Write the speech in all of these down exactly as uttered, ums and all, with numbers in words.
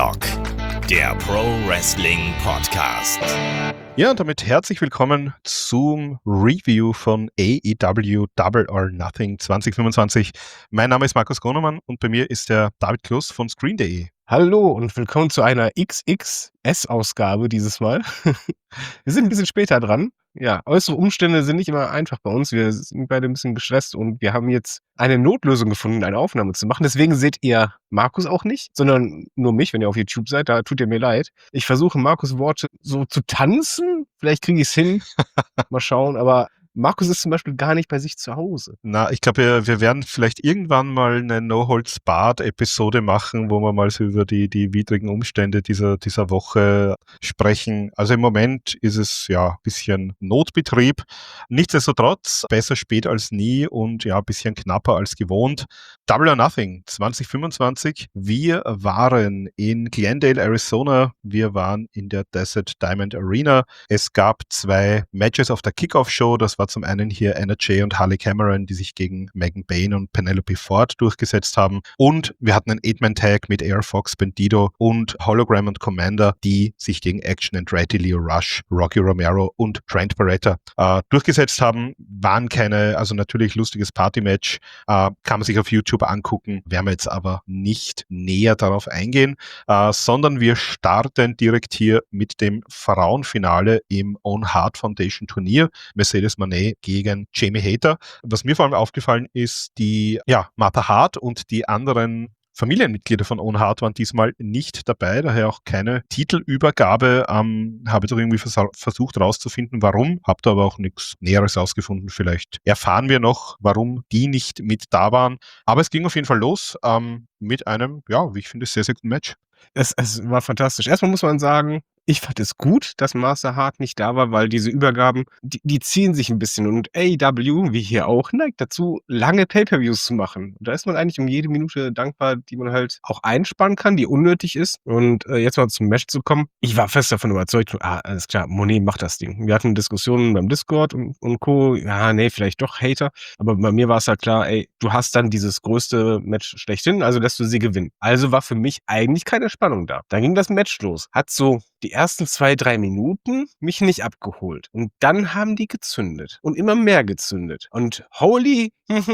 Headlock, der Pro Wrestling Podcast. Ja, und damit herzlich willkommen zum Review von A E W Double or Nothing zwanzig fünfundzwanzig. Mein Name ist Markus Gronemann und bei mir ist der David Kloss von Screen punkt de. Hallo und willkommen zu einer X X S-Ausgabe dieses Mal. Wir sind ein bisschen später dran. Ja, äußere Umstände sind nicht immer einfach bei uns. Wir sind beide ein bisschen gestresst und wir haben jetzt eine Notlösung gefunden, eine Aufnahme zu machen. Deswegen seht ihr Markus auch nicht, sondern nur mich, wenn ihr auf YouTube seid. Da tut ihr mir leid. Ich versuche, Markus' Worte so zu tanzen. Vielleicht kriege ich es hin. Mal schauen, aber Markus ist zum Beispiel gar nicht bei sich zu Hause. Na, ich glaube, wir, wir werden vielleicht irgendwann mal eine No-Holds-Barred-Episode machen, wo wir mal so über die, die widrigen Umstände dieser, dieser Woche sprechen. Also im Moment ist es ja ein bisschen Notbetrieb. Nichtsdestotrotz, besser spät als nie und ja, ein bisschen knapper als gewohnt. Double or Nothing zwanzig fünfundzwanzig. Wir waren in Glendale, Arizona. Wir waren in der Desert Diamond Arena. Es gab zwei Matches auf der Kickoff-Show. Das war zum einen hier Anna Jay und Harley Cameron, die sich gegen Megan Bayne und Penelope Ford durchgesetzt haben. Und wir hatten einen Eight-Man-Tag mit Air Fox, Bandido und Hologram und Commander, die sich gegen Action Andretti, Lio Rush, Rocky Romero und Trent Barretta äh, durchgesetzt haben. Waren keine, also natürlich lustiges Party-Match, äh, kann man sich auf YouTube angucken, werden wir jetzt aber nicht näher darauf eingehen, äh, sondern wir starten direkt hier mit dem Frauenfinale im Owen Hart Foundation Turnier. Mercedes Moné gegen Jamie Hayter. Was mir vor allem aufgefallen ist, die ja, Martha Hart und die anderen Familienmitglieder von Owen Hart waren diesmal nicht dabei, daher auch keine Titelübergabe. Ähm, habe doch irgendwie vers- versucht herauszufinden, warum, habe da aber auch nichts Näheres rausgefunden. Vielleicht erfahren wir noch, warum die nicht mit da waren. Aber es ging auf jeden Fall los ähm, mit einem, ja, wie ich finde, sehr, sehr guten Match. Es, es war fantastisch. Erstmal muss man sagen, ich fand es gut, dass Martha Hart nicht da war, weil diese Übergaben, die, die ziehen sich ein bisschen. Und A E W, wie hier auch, neigt dazu, lange Pay-Per-Views zu machen. Und da ist man eigentlich um jede Minute dankbar, die man halt auch einspannen kann, die unnötig ist. Und äh, jetzt mal zum Match zu kommen. Ich war fest davon überzeugt, ah, alles klar, Monet macht das Ding. Wir hatten Diskussionen beim Discord und, und Co. Ja, nee, vielleicht doch Hater. Aber bei mir war es halt klar, ey, du hast dann dieses größte Match schlechthin, also lässt du sie gewinnen. Also war für mich eigentlich keine Spannung da. Dann ging das Match los. Hat so die ersten zwei, drei Minuten mich nicht abgeholt. Und dann haben die gezündet. Und immer mehr gezündet. Und holy,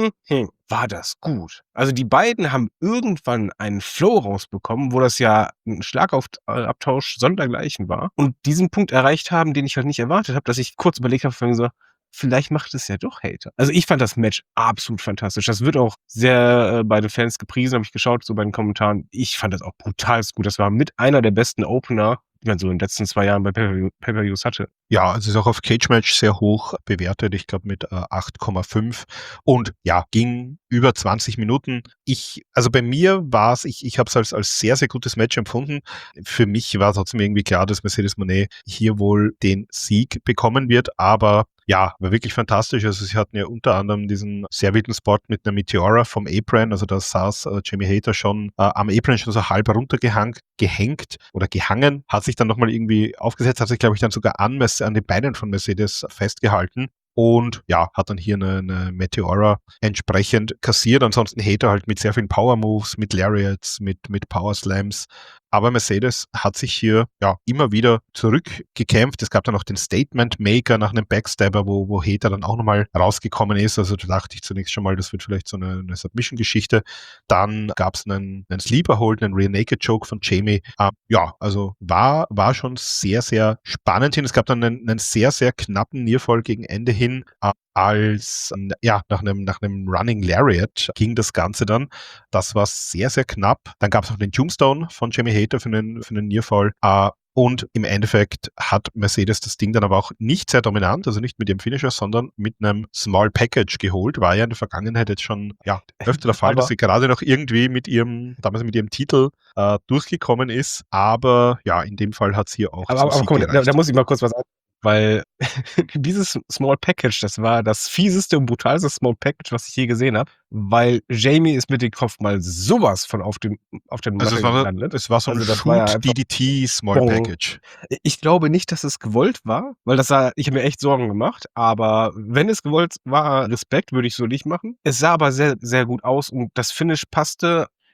war das gut. Also die beiden haben irgendwann einen Flow rausbekommen, wo das ja ein Schlagabtausch sondergleichen war. Und diesen Punkt erreicht haben, den ich halt nicht erwartet habe, dass ich kurz überlegt habe, so, vielleicht macht es ja doch Hater. Also ich fand das Match absolut fantastisch. Das wird auch sehr äh, bei den Fans gepriesen, habe ich geschaut, so bei den Kommentaren. Ich fand das auch brutal gut. Das war mit einer der besten Opener, die man so in den letzten zwei Jahren bei Pay-Per-View- Pay-Per-Views hatte. Ja, es ist auch auf Cage Match sehr hoch bewertet, ich glaube mit äh, acht Komma fünf und ja, ging über zwanzig Minuten. Ich, also bei mir war es, ich, ich habe es als, als sehr, sehr gutes Match empfunden. Für mich war trotzdem irgendwie klar, dass Mercedes Moné hier wohl den Sieg bekommen wird, aber ja, war wirklich fantastisch. Also sie hatten ja unter anderem diesen sehr wilden Spot mit einer Meteora vom Apron, also da saß äh, Jamie Hayter schon äh, am Apron schon so halb runtergehängt gehängt oder gehangen, hat sich dann nochmal irgendwie aufgesetzt, hat sich glaube ich dann sogar an, an den Beinen von Mercedes festgehalten. Und ja, hat dann hier eine, eine Meteora entsprechend kassiert. Ansonsten Hater halt mit sehr vielen Power-Moves, mit Lariats, mit, mit Power-Slams. Aber Mercedes hat sich hier ja immer wieder zurückgekämpft. Es gab dann noch den Statement-Maker nach einem Backstabber, wo, wo Hater dann auch nochmal rausgekommen ist. Also da dachte ich zunächst schon mal, das wird vielleicht so eine, eine Submission-Geschichte. Dann gab es einen, einen Sleeper-Hold, einen Rear-Naked-Choke von Jamie. Ähm, ja, also war, war schon sehr, sehr spannend hin. Es gab dann einen, einen sehr, sehr knappen Nearfall gegen Ende hin. Äh, als, ja, nach einem, nach einem Running Lariat ging das Ganze dann. Das war sehr, sehr knapp. Dann gab es noch den Tombstone von Jamie Hayter für einen, für einen Nearfall. Uh, und im Endeffekt hat Mercedes das Ding dann aber auch nicht sehr dominant, also nicht mit dem Finisher, sondern mit einem Small Package geholt. War ja in der Vergangenheit jetzt schon ja, öfter der Fall, dass sie gerade noch irgendwie mit ihrem, damals mit ihrem Titel uh, durchgekommen ist. Aber ja, in dem Fall hat es hier auch Aber, aber, aber komm, da, da muss ich mal kurz was an. Weil dieses Small Package, das war das fieseste und brutalste Small Package, was ich je gesehen habe, weil Jamie ist mit dem Kopf mal sowas von auf den auf den also es war, gelandet. Es war so ein also Shoot-D D T Small Bong. Package. Ich glaube nicht, dass es gewollt war, weil das sah, ich habe mir echt Sorgen gemacht, aber wenn es gewollt war, Respekt, würde ich so nicht machen. Es sah aber sehr, sehr gut aus und das Finish passte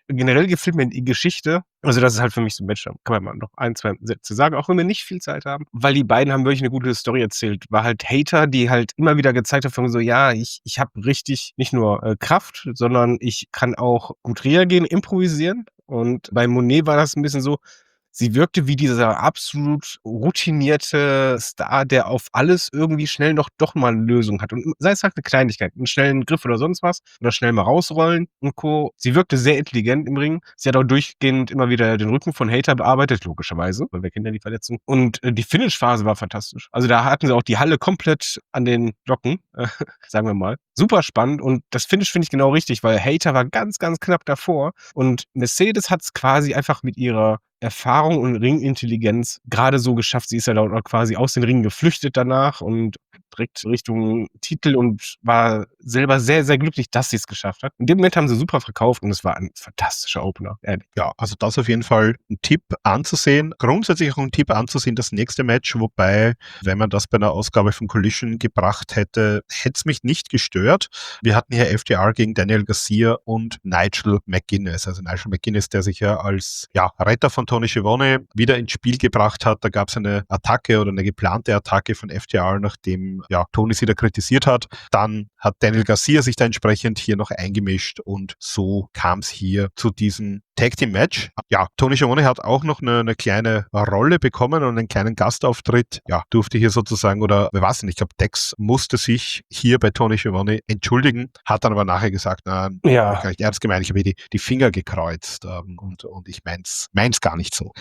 generell gefiel mir die Geschichte, also das ist halt für mich so 'n Match, da kann man mal noch ein, zwei Sätze sagen, auch wenn wir nicht viel Zeit haben, weil die beiden haben wirklich 'ne gute Story erzählt. War halt Hater, die halt immer wieder gezeigt hat von so: „Ja, ich ich habe richtig nicht nur, äh, Kraft, sondern ich kann auch gut reagieren, improvisieren." Und bei Monet war das 'n bisschen so, sie wirkte wie dieser absolut routinierte Star, der auf alles irgendwie schnell noch doch mal 'ne Lösung hat. Und m sei es halt 'ne Kleinigkeit, 'n schnellen Griff oder sonst was oder schnell mal rausrollen und Co. Sie wirkte sehr intelligent im Ring. Sie hat auch durchgehend immer wieder den Rücken von Hater bearbeitet, logischerweise, weil wir kennen ja die Verletzung. Und, äh, die Finish-Phase war fantastisch. Also, da hatten sie auch die Halle komplett an den Socken, äh, sagen wir mal. Super spannend und das Finish finde ich genau richtig, weil Hater war ganz, ganz knapp davor und Mercedes hat's quasi einfach mit ihrer Erfahrung und Ringintelligenz grade so geschafft. Sie ist ja dann auch quasi aus den Ringen geflüchtet danach und direkt Richtung Titel und war selber sehr, sehr glücklich, dass sie's geschafft hat. In dem Moment haben sie super verkauft und es war ein fantastischer Opener, ehrlich. Ja, also das auf jeden Fall 'n Tipp anzusehen. Grundsätzlich auch 'n Tipp anzusehen, das nächste Match, wobei, wenn man das bei 'ner Ausgabe von Collision gebracht hätte, hätt's mich nicht gestört. Wir hatten hier F T R gegen Daniel Garcia und Nigel McGuinness. Also Nigel McGuinness, der sich ja als, ja, Retter von Tony Schiavone wieder ins Spiel gebracht hat. Da gab's eine Attacke oder 'ne geplante Attacke von F T R, nachdem, ja, Tony sie da kritisiert hat. Dann hat Daniel Garcia sich da entsprechend hier noch eingemischt und so kam's hier zu diesem Tag-Team-Match. Ja, Tony Schiavone hat auch noch 'ne 'ne kleine Rolle bekommen und einen kleinen Gastauftritt. Ja, durfte hier sozusagen oder wer war's denn? Ich glaube, Dex musste sich hier bei Tony Schiavone entschuldigen, hat dann aber nachher gesagt: „Na, Ja. gar nicht ernst gemeint, ich habe hier die die Finger gekreuzt, ähm, und und ich mein's mein's gar nicht so."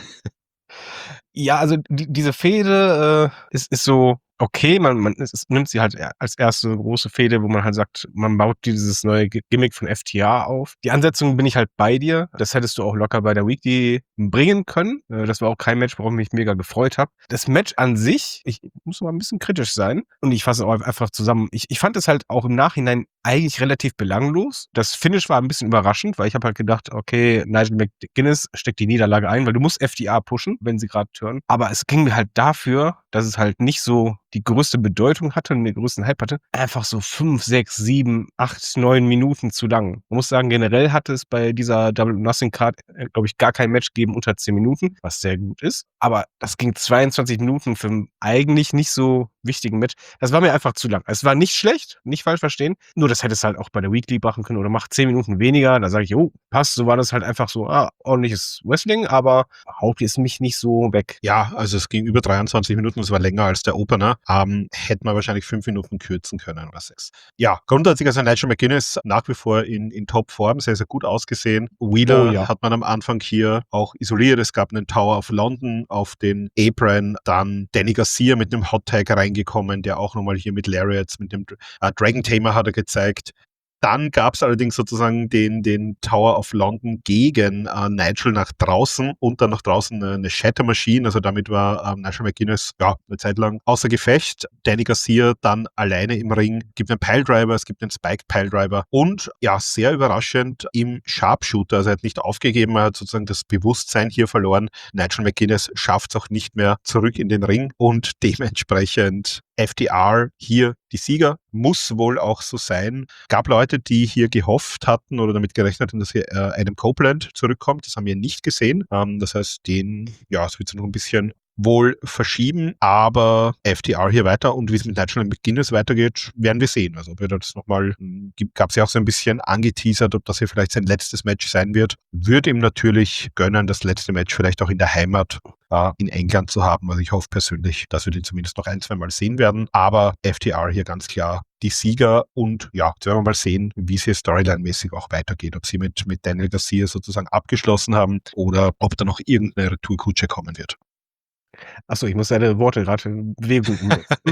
Ja, also die diese Fehde, äh, ist ist so okay. Man man es es nimmt sie halt e als erste große Fehde, wo man halt sagt, man baut dieses neue Gi Gimmick von F T R auf. Die Ansetzung bin ich halt bei dir. Das hättest du auch locker bei der Weekly bringen können. Äh, das war auch kein Match, worauf ich mich mega gefreut habe. Das Match an sich, ich muss aber 'n bisschen kritisch sein und ich fasse auch einfach zusammen. Ich ich fand es halt auch im Nachhinein eigentlich relativ belanglos. Das Finish war 'n bisschen überraschend, weil ich habe halt gedacht: „Okay, Nigel McGuinness steckt die Niederlage ein", weil du musst F T R pushen, wenn sie grad turnen. Aber es ging mir halt dafür, dass es halt nicht so die größte Bedeutung hatte und den größten Hype hatte, einfach so fünf, sechs, sieben, acht, neun Minuten zu lang. Man muss sagen, generell hatte es bei dieser Double or Nothing Card, äh, glaube ich, gar kein Match gegeben unter zehn Minuten, was sehr gut ist. Aber das ging zweiundzwanzig Minuten für 'n eigentlich nicht so wichtigen Match. Das war mir einfach zu lang. Es war nicht schlecht, nicht falsch verstehen, nur das hättest du halt auch bei der Weekly machen können oder mach zehn Minuten weniger. Da sage ich: „Jo, passt." So war das halt einfach so, ah, ordentliches Wrestling, aber haut jetzt mich nicht so weg. Ja, also es ging über dreiundzwanzig Minuten, das war länger als der Opener. Ähm, hätte man wahrscheinlich fünf Minuten kürzen können oder sechs. Ja, grundsätzlich also Nigel McGuinness nach wie vor in in Topform, sehr, sehr gut ausgesehen. Wheeler Oh ja. hat man am Anfang hier auch isoliert. Es gab 'nen Tower of London auf den Apron, dann Danny Garcia mit 'nem Hot Tag reingekommen, der auch noch mal hier mit Lariats, mit dem Dr äh, Dragon Tamer hat er gezeigt. Dann gab's allerdings sozusagen den den Tower of London gegen, äh, Nigel nach draußen und dann nach draußen 'ne 'ne Shatter Machine. Also damit war, ähm, Nigel McGuinness, ja, 'ne Zeit lang außer Gefecht. Danny Garcia dann alleine im Ring. Gibt 'nen Piledriver, es gibt 'nen Spiked Piledriver und ja, sehr überraschend im Sharpshooter. Also er hat nicht aufgegeben, er hat sozusagen das Bewusstsein hier verloren. Nigel McGuinness schafft's auch nicht mehr zurück in den Ring und dementsprechend F T R hier die Sieger. Muss wohl auch so sein. Gab Leute, die hier gehofft hatten oder damit gerechnet haben, dass hier, äh, Adam Copeland zurückkommt. Das haben wir nicht gesehen. Ähm, das heißt, den, ja, es wird sich noch 'n bisschen wohl verschieben, aber F T R hier weiter und wie's mit Nigel McGuinness weitergeht, werden wir sehen. Also ob er das noch mal hm, gibt gab's ja auch so 'n bisschen angeteasert, ob das hier vielleicht sein letztes Match sein wird. Würde ihm natürlich gönnen, das letzte Match vielleicht auch in der Heimat, äh, in England zu haben. Also ich hoffe persönlich, dass wir den zumindest noch ein, zwei Mal sehen werden. Aber F T R hier ganz klar die Sieger und ja, jetzt werden wir mal sehen, wie's hier storyline-mäßig auch weitergeht. Ob sie mit mit Daniel Garcia sozusagen abgeschlossen haben oder ob da noch irgend 'ne Retourkutsche kommen wird. Ach so, ich muss deine Worte grad in Bewegung umsetzen.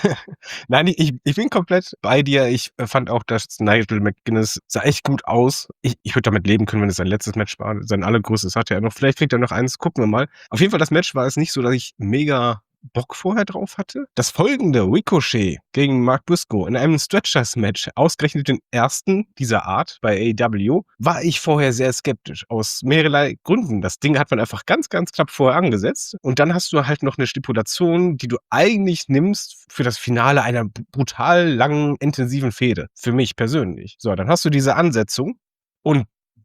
Nein, ich ich bin komplett bei dir. Ich, äh, fand auch, dass Nigel McGuinness sah echt gut aus. Ich ich würde damit leben können, wenn es sein letztes Match war. Sein allergrößtes hatte er noch. Vielleicht kriegt er noch eins, gucken wir mal. Auf jeden Fall, das Match war jetzt nicht so, dass ich mega Bock vorher drauf hatte. Das folgende Ricochet gegen Mark Briscoe in einem Stretchers-Match, ausgerechnet den ersten dieser Art bei A E W, war ich vorher sehr skeptisch, aus mehrerlei Gründen. Das Ding hat man einfach ganz, ganz knapp vorher angesetzt und dann hast du halt noch 'ne Stipulation, die du eigentlich nimmst für das Finale einer b brutal langen, intensiven Fehde, für mich persönlich. So, dann hast du diese Ansetzung und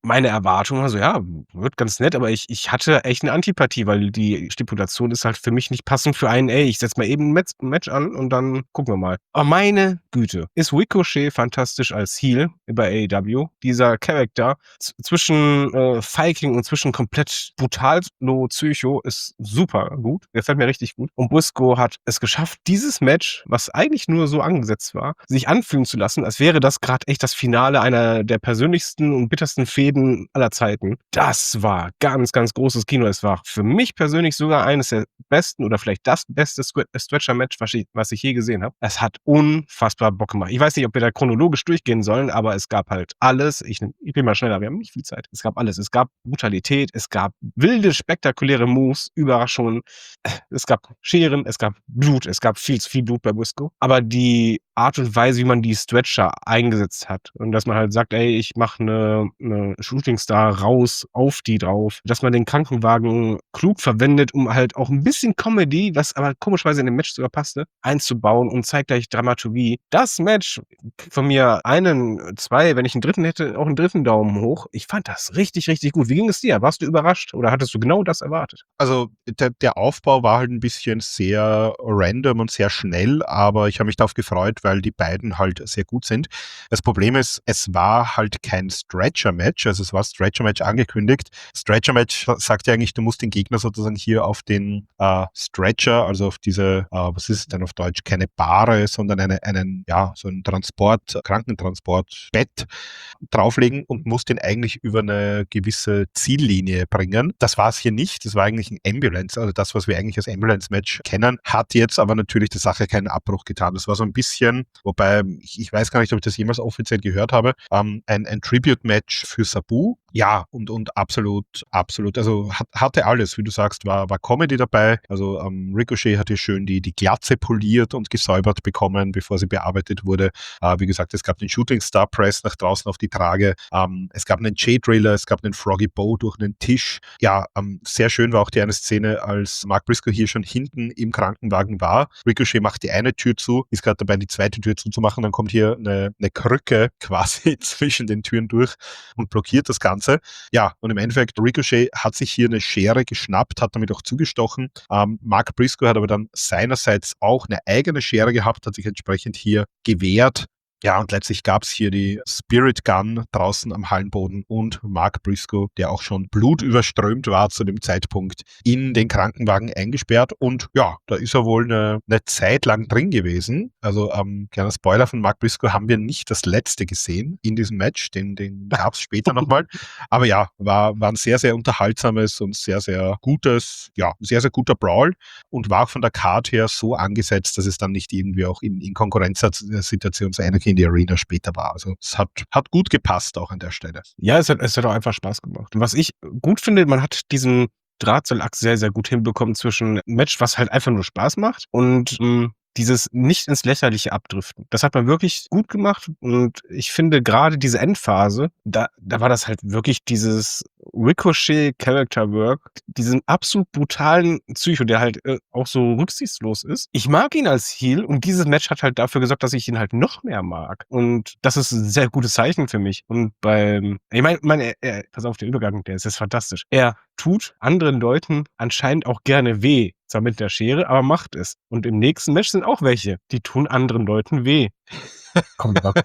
meine Erwartung war so, ja, wird ganz nett, aber ich ich hatte echt 'ne Antipathie, weil die Stipulation ist halt für mich nicht passend für einen: „Ey, ich setze mal eben 'n Metz Match an und dann gucken wir mal.“ Aber meine Güte, ist Ricochet fantastisch als Heel bei A E W. Dieser Charakter z zwischen, äh, Viking und zwischen komplett Brutalo Psycho ist super gut. Gefällt mir richtig gut. Und Briscoe hat es geschafft, dieses Match, was eigentlich nur so angesetzt war, sich anfühlen zu lassen, als wäre das grad echt das Finale einer der persönlichsten und bittersten Fehden aller Zeiten. Das war ganz, ganz großes Kino. Es war für mich persönlich sogar eines der besten oder vielleicht das beste Squ Stretcher-Match, was ich was ich je gesehen habe. Es hat unfassbar Bock gemacht. Ich weiß nicht, ob wir da chronologisch durchgehen sollen, aber es gab halt alles. Ich nehm ich bin mal schneller, wir haben nicht viel Zeit. Es gab alles. Es gab Brutalität, es gab wilde, spektakuläre Moves, Überraschungen. Es gab Scheren, es gab Blut, es gab viel zu viel Blut bei Briscoe. Aber die Art und Weise, wie man die Stretcher eingesetzt hat und dass man halt sagt: „Ey, ich mache 'ne 'ne Shooting Star raus, auf die drauf.“ Dass man den Krankenwagen klug verwendet, um halt auch 'n bisschen Comedy, was aber komischerweise in dem Match sogar passte, einzubauen und zeitgleich Dramaturgie. Das Match kriegt von mir einen, zwei, wenn ich 'n dritten hätte, auch 'n dritten Daumen hoch. Ich fand das richtig, richtig gut. Wie ging es dir? Warst du überrascht oder hattest du genau das erwartet? Also, der der Aufbau war halt 'n bisschen sehr random und sehr schnell, aber ich habe mich darauf gefreut, weil die beiden halt sehr gut sind. Das Problem ist, es war halt kein Stretcher-Match, also es war Stretcher-Match angekündigt. Stretcher-Match sagt ja eigentlich, du musst den Gegner sozusagen hier auf den äh, Stretcher, also auf diese, äh, was ist es denn auf Deutsch, keine Bahre, sondern eine, einen, ja, so ein Transport, Krankentransportbett drauflegen und musst den eigentlich über eine gewisse Ziellinie bringen. Das war es hier nicht, das war eigentlich ein Ambulance, also das, was wir eigentlich als Ambulance-Match kennen, hat jetzt aber natürlich der Sache keinen Abbruch getan. Das war so ein bisschen, wobei ich, ich weiß gar nicht, ob ich das jemals offiziell gehört habe, ähm, ein, ein Tribute-Match für Sabu. Ja, und, und absolut, absolut. Also hat, hatte alles, wie du sagst, war, war Comedy dabei. Also ähm, Ricochet hatte schön die, die Glatze poliert und gesäubert bekommen, bevor sie bearbeitet wurde. Äh, wie gesagt, es gab den Shooting Star Press nach draußen auf die Trage. Ähm, es gab einen J-Driller, es gab einen Froggy Bow durch einen Tisch. Ja, ähm, sehr schön war auch die eine Szene, als Mark Briscoe hier schon hinten im Krankenwagen war. Ricochet macht die eine Tür zu, ist gerade dabei, die zweite Tür zuzumachen. Dann kommt hier eine, eine Krücke quasi zwischen den Türen durch und blockiert das Ganze. Ja, und im Endeffekt, Ricochet hat sich hier eine Schere geschnappt, hat damit auch zugestochen. Ähm, Mark Briscoe hat aber dann seinerseits auch eine eigene Schere gehabt, hat sich entsprechend hier gewehrt. Ja, und letztlich gab es hier die Spirit Gun draußen am Hallenboden und Mark Briscoe, der auch schon blutüberströmt war zu dem Zeitpunkt, in den Krankenwagen eingesperrt. Und ja, da ist er wohl eine, eine Zeit lang drin gewesen. Also, ähm, kleiner Spoiler von Mark Briscoe, haben wir nicht das letzte gesehen in diesem Match. Den, den gab es später nochmal. Aber ja, war, war ein sehr, sehr unterhaltsames und sehr, sehr gutes, ja, sehr, sehr guter Brawl und war auch von der Card her so angesetzt, dass es dann nicht irgendwie auch in, in Konkurrenzsituation zu einer in die Arena später war. Also es hat, hat gut gepasst auch an der Stelle. Ja, es hat, es hat auch einfach Spaß gemacht. Und was ich gut finde, man hat diesen Drahtseilakt sehr, sehr gut hinbekommen zwischen Match, was halt einfach nur Spaß macht und mh, dieses nicht ins Lächerliche abdriften. Das hat man wirklich gut gemacht und ich finde gerade diese Endphase, da, da war das halt wirklich dieses Ricochet Character Work, diesen absolut brutalen Psycho, der halt äh, auch so rücksichtslos ist. Ich mag ihn als Heel und dieses Match hat halt dafür gesorgt, dass ich ihn halt noch mehr mag. Und das ist ein sehr gutes Zeichen für mich. Und beim, ich meine, mein, er, er, pass auf, der Übergang, der ist jetzt fantastisch. Er tut anderen Leuten anscheinend auch gerne weh. Zwar mit der Schere, aber macht es. Und im nächsten Match sind auch welche, die tun anderen Leuten weh. Komm, da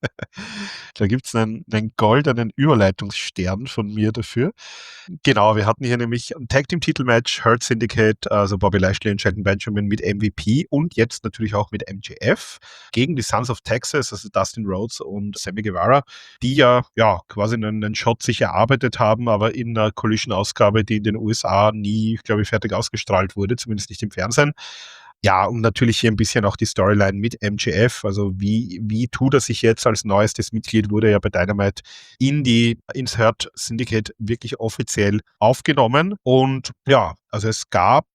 Da gibt's einen, einen goldenen Überleitungsstern von mir dafür. Genau, wir hatten hier nämlich ein Tag-Team-Titel-Match, Hurt Syndicate, also Bobby Lashley und Shelton Benjamin mit M V P und jetzt natürlich auch mit M J F gegen die Sons of Texas, also Dustin Rhodes und Sammy Guevara, die ja, ja quasi einen, einen Shot sich erarbeitet haben, aber in einer Collision-Ausgabe, die in den U S A nie, glaube ich, fertig ausgestrahlt wurde, zumindest nicht im Fernsehen. Ja, und natürlich hier ein bisschen auch die Storyline mit M J F, also wie, wie tut er sich jetzt als neuestes Mitglied, wurde ja bei Dynamite in die, ins Hurt Syndicate wirklich offiziell aufgenommen und ja, also es gab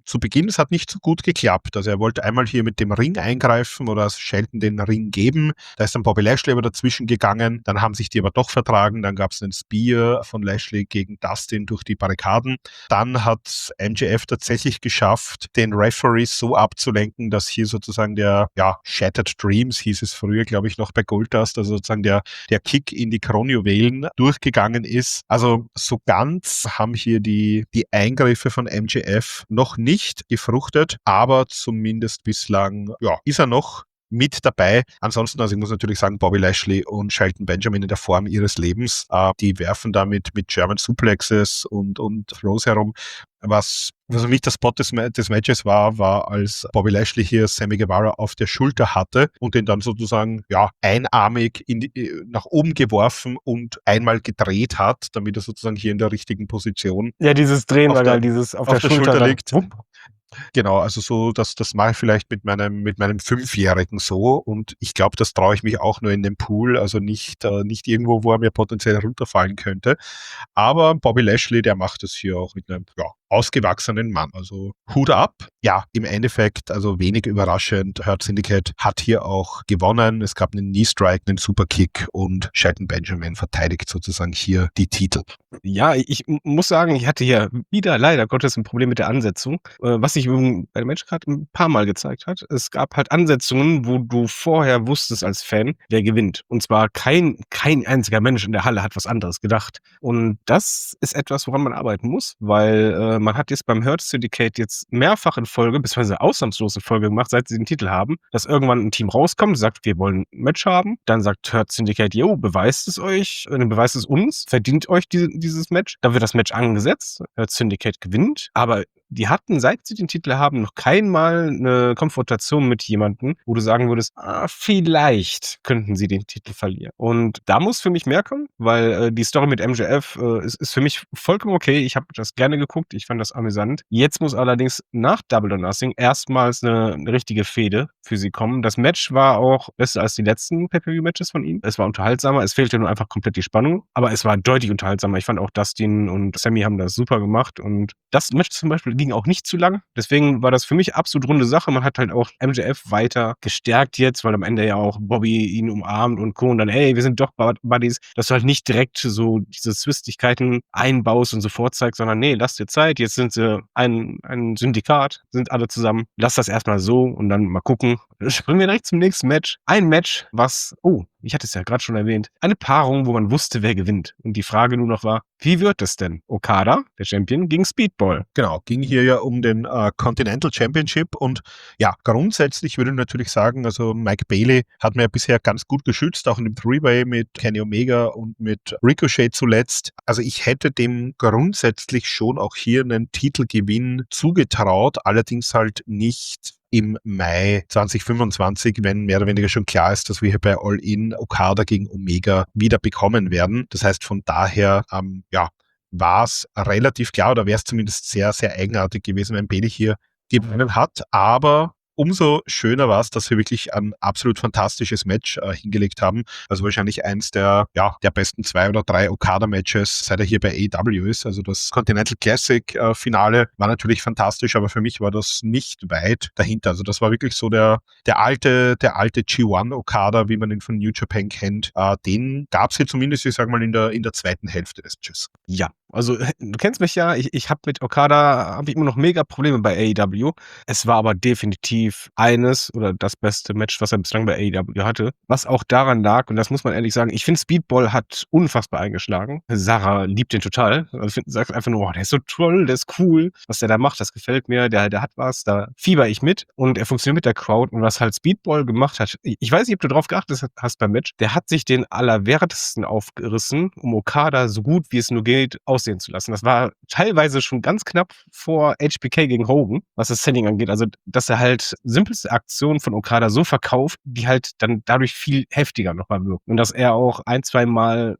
zu Beginn, es hat nicht so gut geklappt. Also er wollte einmal hier mit dem Ring eingreifen oder Shelton den Ring geben. Da ist dann Bobby Lashley aber dazwischen gegangen. Dann haben sich die aber doch vertragen. Dann gab es einen Spear von Lashley gegen Dustin durch die Barrikaden. Dann hat M J F tatsächlich geschafft, den Referees so abzulenken, dass hier sozusagen der, ja, Shattered Dreams hieß es früher, glaube ich, noch bei Goldust, also sozusagen der, der Kick in die Kronjuwelen durchgegangen ist. Also so ganz haben hier die, die Eingriffe von M J F noch nicht gefruchtet, aber zumindest bislang, ja, ist er noch mit dabei. Ansonsten, also ich muss natürlich sagen, Bobby Lashley und Shelton Benjamin in der Form ihres Lebens, äh, die werfen damit mit German Suplexes und, und Throws herum. Was, was für mich der Spot des, des Matches war, war, als Bobby Lashley hier Sammy Guevara auf der Schulter hatte und den dann sozusagen, ja, einarmig in die, nach oben geworfen und einmal gedreht hat, damit er sozusagen hier in der richtigen Position Ja, dieses Drehen auf war der, geil, dieses auf, auf der, der Schulter, Schulter dann, liegt. wupp. Genau, also so, das, das mache ich vielleicht mit meinem, mit meinem Fünfjährigen so, und ich glaube, das traue ich mich auch nur in den Pool, also nicht, äh, nicht irgendwo, wo er mir potenziell runterfallen könnte. Aber Bobby Lashley, der macht es hier auch mit einem, ja, ausgewachsenen Mann. Also Hut ab. Ja, im Endeffekt, also wenig überraschend, Hurt Syndicate hat hier auch gewonnen. Es gab einen Knee Strike, einen Superkick und Shelton Benjamin verteidigt sozusagen hier die Titel. Ja, ich m- muss sagen, ich hatte hier wieder leider Gottes ein Problem mit der Ansetzung, äh, was sich übrigens bei der Matchcard ein paar Mal gezeigt hat. Es gab halt Ansetzungen, wo du vorher wusstest als Fan, wer gewinnt. Und zwar kein, kein einziger Mensch in der Halle hat was anderes gedacht. Und das ist etwas, woran man arbeiten muss, weil äh, man hat jetzt beim Hurt Syndicate jetzt mehrfach in Folge, beziehungsweise ausnahmslos in Folge gemacht, seit sie den Titel haben, dass irgendwann ein Team rauskommt, sagt, wir wollen ein Match haben. Dann sagt Hurt Syndicate, yo, beweist es euch, äh, beweist es uns, verdient euch diese, dieses Match. Dann wird das Match angesetzt, Hurt Syndicate gewinnt, aber die hatten, seit sie den Titel haben, noch keinmal eine Konfrontation mit jemandem, wo du sagen würdest, ah, vielleicht könnten sie den Titel verlieren. Und da muss für mich mehr kommen, weil äh, die Story mit M J F äh, ist, ist für mich vollkommen okay. Ich habe das gerne geguckt, ich fand das amüsant. Jetzt muss allerdings nach Double or Nothing erstmals eine, eine richtige Fehde für sie kommen. Das Match war auch besser als die letzten Pay-Per-View-Matches von ihnen. Es war unterhaltsamer, es fehlte nur einfach komplett die Spannung, aber es war deutlich unterhaltsamer. Ich fand auch Dustin und Sammy haben das super gemacht, und das Match zum Beispiel ging auch nicht zu lang. Deswegen war das für mich absolut runde Sache. Man hat halt auch M J F weiter gestärkt jetzt, weil am Ende ja auch Bobby ihn umarmt und Co. und dann, ey, wir sind doch Buddies, dass du halt nicht direkt so diese Zwistigkeiten einbaust und sofort zeigst, sondern nee, lass dir Zeit, jetzt sind sie ein, ein Syndikat, sind alle zusammen. Lass das erstmal so und dann mal gucken. Springen wir direkt zum nächsten Match. Ein Match, was, oh, ich hatte es ja gerade schon erwähnt, eine Paarung, wo man wusste, wer gewinnt. Und die Frage nur noch war, wie wird es denn? Okada, der Champion, gegen Speedball. Genau, ging hier ja um den äh, Continental Championship, und ja, grundsätzlich würde ich natürlich sagen, also Mike Bailey hat mir ja bisher ganz gut geschützt, auch in dem Three-Way mit Kenny Omega und mit Ricochet zuletzt. Also ich hätte dem grundsätzlich schon auch hier einen Titelgewinn zugetraut, allerdings halt nicht im Mai zwanzig fünfundzwanzig, wenn mehr oder weniger schon klar ist, dass wir hier bei All In Okada gegen Omega wieder bekommen werden. Das heißt, von daher, ähm, ja, war es relativ klar, oder wäre es zumindest sehr, sehr eigenartig gewesen, wenn Bailey hier gewonnen hat. Aber umso schöner war es, dass wir wirklich ein absolut fantastisches Match äh, hingelegt haben. Also wahrscheinlich eins der, ja, der besten zwei oder drei Okada-Matches, seit er hier bei A E W ist. Also das Continental Classic äh, Finale war natürlich fantastisch, aber für mich war das nicht weit dahinter. Also das war wirklich so der, der alte, der alte G eins Okada, wie man ihn von New Japan kennt. Äh, den gab es hier zumindest, ich sag mal, in der, in der zweiten Hälfte des Matches. Ja, also du kennst mich ja, ich, ich habe mit Okada habe ich immer noch mega Probleme bei A E W. Es war aber definitiv eines oder das beste Match, was er bislang bei A E W hatte. Was auch daran lag, und das muss man ehrlich sagen, ich finde Speedball hat unfassbar eingeschlagen. Sarah liebt den total. Also find, sagt einfach nur, oh, der ist so toll, der ist cool, was der da macht, das gefällt mir, der, der hat was, da fieber ich mit, und er funktioniert mit der Crowd. Und was halt Speedball gemacht hat, ich weiß nicht, ob du drauf geachtet hast beim Match, der hat sich den Allerwertesten aufgerissen, um Okada so gut wie es nur geht aussehen zu lassen. Das war teilweise schon ganz knapp vor H B K gegen Hogan, was das Setting angeht. Also, dass er halt simpelste Aktionen von Okada so verkauft, die halt dann dadurch viel heftiger nochmal wirken. Und dass er auch ein, zwei Mal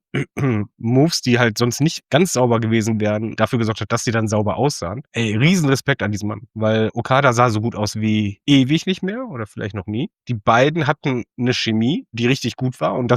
Moves, die halt sonst nicht ganz sauber gewesen wären, dafür gesorgt hat, dass sie dann sauber aussahen. Ey, riesen Respekt an diesem Mann, weil Okada sah so gut aus wie ewig nicht mehr oder vielleicht noch nie. Die beiden hatten eine Chemie, die richtig gut war, und das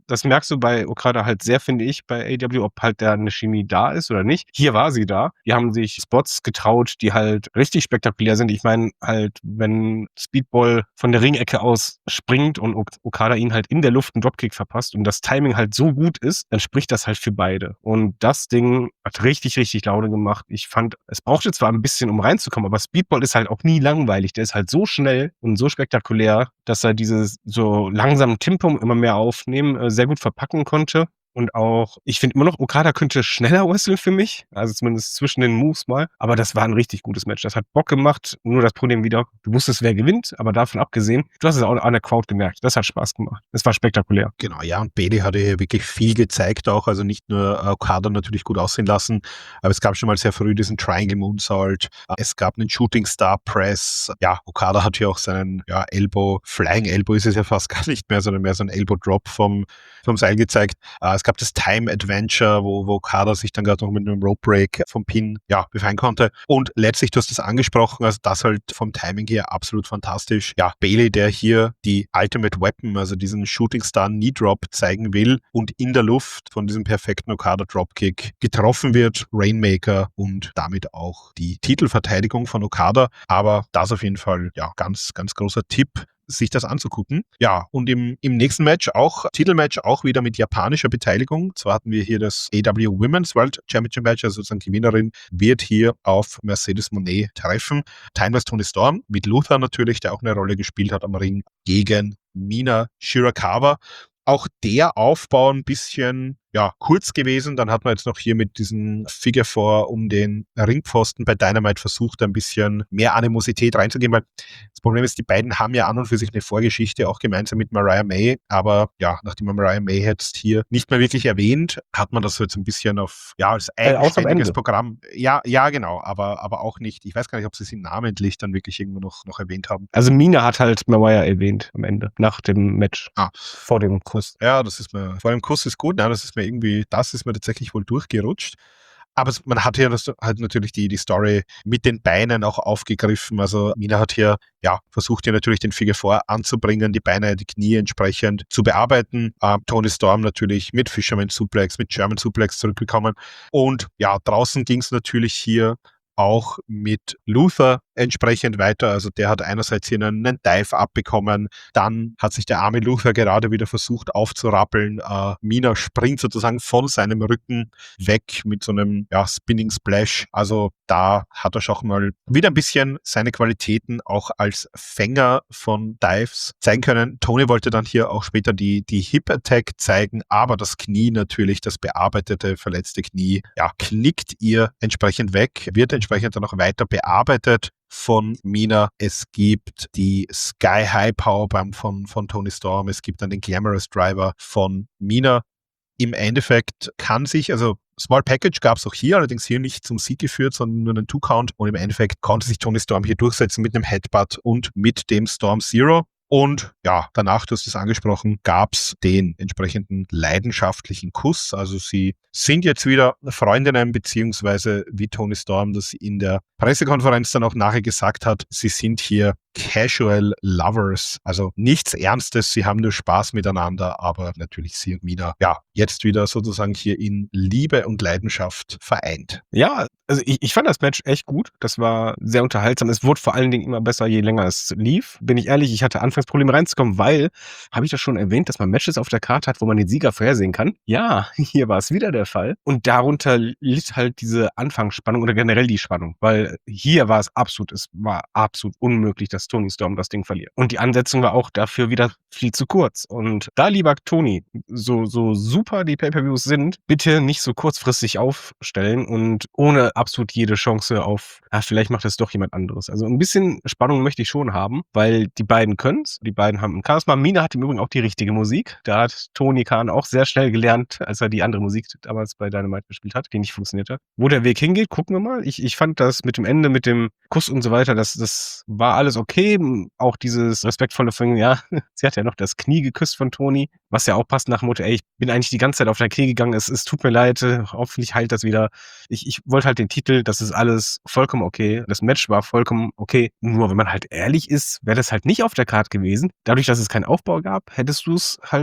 das merkst du bei Okada halt sehr, finde ich, bei A E W, ob halt da eine Chemie da ist oder nicht. Hier war sie da. Die haben sich Spots getraut, die halt richtig spektakulär sind. Ich meine halt, wenn Speedball von der Ringecke aus springt und Okada ihn halt in der Luft einen Dropkick verpasst und das Timing halt so gut ist, dann spricht das halt für beide. Und das Ding hat richtig, richtig Laune gemacht. Ich fand, es brauchte zwar ein bisschen, um reinzukommen, aber Speedball ist halt auch nie langweilig. Der ist halt so schnell und so spektakulär, dass er dieses so langsamen Tempo immer mehr aufnehmen, äh, sehr gut verpacken konnte. Und auch, ich finde immer noch, Okada könnte schneller wresteln für mich, also zumindest zwischen den Moves mal. Aber das war ein richtig gutes Match. Das hat Bock gemacht. Nur das Problem wieder, du wusstest, wer gewinnt, aber davon abgesehen, du hast es auch an der Crowd gemerkt. Das hat Spaß gemacht. Das war spektakulär. Genau, ja, und Bayley hatte hier wirklich viel gezeigt auch, also nicht nur Okada natürlich gut aussehen lassen, aber es gab schon mal sehr früh diesen Triangle Moonsault, es gab einen Shooting Star Press, ja, Okada hat hier auch seinen, ja, Elbow, Flying Elbow ist es ja fast gar nicht mehr, sondern mehr so ein Elbow Drop vom, vom Seil gezeigt. Es gab das Time Adventure, wo, wo Okada sich dann gerade noch mit einem Rope Break vom Pin, ja, befreien konnte. Und letztlich, du hast das angesprochen, also das halt vom Timing her absolut fantastisch. Ja, Bayley, der hier die Ultimate Weapon, also diesen Shooting Star Knee Drop zeigen will und in der Luft von diesem perfekten Okada Dropkick getroffen wird, Rainmaker und damit auch die Titelverteidigung von Okada. Aber das auf jeden Fall, ja, ganz, ganz großer Tipp, sich das anzugucken. Ja, und im, im nächsten Match auch, Titelmatch auch wieder mit japanischer Beteiligung. Zwar hatten wir hier das A E W Women's World Championship Match, also sozusagen die Gewinnerin wird hier auf Mercedes Moné treffen. Timeless Toni Storm mit Luther natürlich, der auch eine Rolle gespielt hat am Ring, gegen Mina Shirakawa. Auch der Aufbau ein bisschen, ja, kurz gewesen. Dann hat man jetzt noch hier mit diesem Figure Four um den Ringpfosten bei Dynamite versucht, ein bisschen mehr Animosität reinzugehen, weil das Problem ist, die beiden haben ja an und für sich eine Vorgeschichte, auch gemeinsam mit Mariah May, aber ja, nachdem man Mariah May jetzt hier nicht mehr wirklich erwähnt, hat man das jetzt ein bisschen auf, ja, als eigenständiges Programm. Ja, ja, genau, aber, aber auch nicht. Ich weiß gar nicht, ob sie sie namentlich dann wirklich irgendwo noch, noch erwähnt haben. Also Mina hat halt Mariah erwähnt am Ende, nach dem Match. Ah. Vor dem Kuss. Ja, das ist mir, vor dem Kuss ist gut, ja, das ist mir irgendwie, das ist mir tatsächlich wohl durchgerutscht. Aber man hat hier das, halt natürlich die, die Story mit den Beinen auch aufgegriffen. Also Mina hat hier, ja, versucht hier natürlich den Figure Four anzubringen, die Beine, die Knie entsprechend zu bearbeiten. Ähm, Toni Storm natürlich mit Fisherman Suplex, mit German Suplex zurückgekommen. Und ja, draußen ging es natürlich hier auch mit Luther entsprechend weiter. Also der hat einerseits hier einen, einen Dive abbekommen, dann hat sich der arme Luther gerade wieder versucht aufzurappeln. Äh, Mina springt sozusagen von seinem Rücken weg mit so einem, ja, Spinning Splash. Also da hat er schon mal wieder ein bisschen seine Qualitäten auch als Fänger von Dives zeigen können. Toni wollte dann hier auch später die, die Hip Attack zeigen, aber das Knie natürlich, das bearbeitete, verletzte Knie, ja, knickt ihr entsprechend weg, wird entsprechend dann auch weiter bearbeitet von Mina. Es gibt die Sky High Powerbomb von, von Toni Storm. Es gibt dann den Glamorous Driver von Mina. Im Endeffekt kann sich, also Small Package gab es auch hier, allerdings hier nicht zum Sieg geführt, sondern nur einen Two-Count. Und im Endeffekt konnte sich Toni Storm hier durchsetzen mit einem Headbutt und mit dem Storm Zero. Und ja, danach, du hast es angesprochen, gab es den entsprechenden leidenschaftlichen Kuss. Also sie sind jetzt wieder Freundinnen, beziehungsweise wie Toni Storm das in der Pressekonferenz dann auch nachher gesagt hat, sie sind hier Casual Lovers. Also nichts Ernstes, sie haben nur Spaß miteinander, aber natürlich sie und Mina, ja, jetzt wieder sozusagen hier in Liebe und Leidenschaft vereint. Ja, also ich, ich fand das Match echt gut. Das war sehr unterhaltsam. Es wurde vor allen Dingen immer besser, je länger es lief. Bin ich ehrlich, ich hatte anfangs Probleme reinzukommen, weil, habe ich das schon erwähnt, dass man Matches auf der Karte hat, wo man den Sieger vorhersehen kann? Ja, hier war es wieder der Fall. Und darunter litt halt diese Anfangsspannung oder generell die Spannung, weil hier war es absolut, es war absolut unmöglich, dass Toni Storm das Ding verliert. Und die Ansetzung war auch dafür wieder viel zu kurz. Und da, lieber Toni, so, so super die Pay-Per-Views sind, bitte nicht so kurzfristig aufstellen und ohne absolut jede Chance auf, ah, vielleicht macht es doch jemand anderes. Also ein bisschen Spannung möchte ich schon haben, weil die beiden können's, die beiden haben ein Charisma. Mina hat im Übrigen auch die richtige Musik. Da hat Tony Khan auch sehr schnell gelernt, als er die andere Musik damals bei Dynamite gespielt hat, die nicht funktioniert hat. Wo der Weg hingeht, gucken wir mal. Ich, ich fand das mit dem Ende, mit dem Kuss und so weiter, das, das war alles okay. Auch dieses respektvolle Fingen, ja, sie hat ja noch das Knie geküsst von Toni, was ja auch passt nach dem Motto, ey, ich bin eigentlich die ganze Zeit auf dein Knie gegangen, es, es tut mir leid, hoffentlich heilt das wieder. Ich, ich wollte halt den Titel, das ist alles vollkommen okay. Das Match war vollkommen okay. Nur wenn man halt ehrlich ist, wäre das halt nicht auf der Karte gewesen. Dadurch, dass es keinen Aufbau gab, hättest du es halt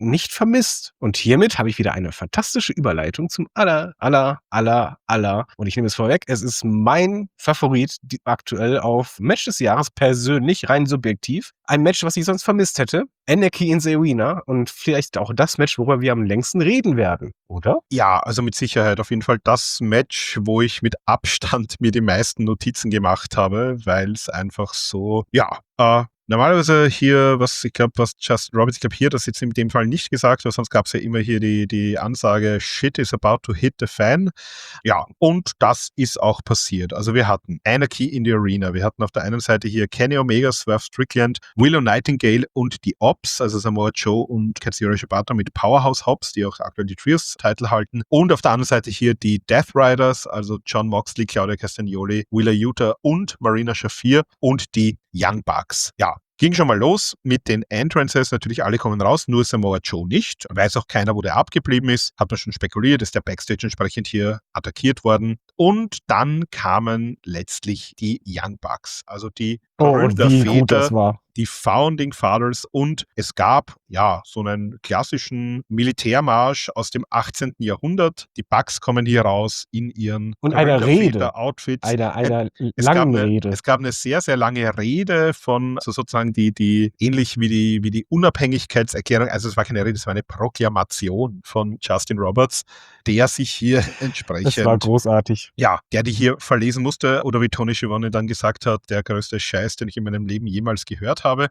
nicht vermisst. Und hiermit habe ich wieder eine fantastische Überleitung zum aller, aller, aller, aller. Und ich nehme es vorweg, es ist mein Favorit die, aktuell auf Match des Jahres, persönlich, rein subjektiv. Ein Match, was ich sonst vermisst hätte. Anarchy in the Arena und vielleicht auch das Match, worüber wir am längsten reden werden, oder? Ja, also mit Sicherheit auf jeden Fall das Match, wo ich mit Abstand mir die meisten Notizen gemacht habe, weil es einfach so, ja, äh, normalerweise hier, was ich glaube, was Justin Roberts, ich glaube hier, das ist jetzt in dem Fall nicht gesagt, weil sonst gab es ja immer hier die, die Ansage, Shit is about to hit the fan. Ja, und das ist auch passiert. Also wir hatten Anarchy in the Arena, wir hatten auf der einen Seite hier Kenny Omega, Swerve Strickland, Willow Nightingale und die Ops, also Samoa Joe und Katsuyori Shibata mit Powerhouse Hobbs, die auch aktuell die Trios-Titel halten. Und auf der anderen Seite hier die Death Riders, also John Moxley, Claudia Castagnoli, Wheeler Yuta und Marina Shafir und die Young Bucks. Ja, ging schon mal los mit den Entrances. Natürlich alle kommen raus, nur Samoa Joe nicht. Weiß auch keiner, wo der abgeblieben ist. Hat man schon spekuliert, ist der Backstage entsprechend hier attackiert worden. Und dann kamen letztlich die Young Bucks. Also die Oh, und wie gut das Väter, war. die Founding Fathers, und es gab ja so einen klassischen Militärmarsch aus dem achtzehnten Jahrhundert. Die Bucks kommen hier raus in ihren Und einer Rede. Outfits. Einer, einer Es gab, langen eine, Rede. es gab eine sehr, sehr lange Rede von, also sozusagen die, die, ähnlich wie die, wie die Unabhängigkeitserklärung, also es war keine Rede, es war eine Proklamation von Justin Roberts, der sich hier entsprechend, Das war großartig. ja, der die hier verlesen musste, oder wie Tony Schiavone dann gesagt hat, der größte Scheiß, den ich in meinem Leben jemals gehört habe.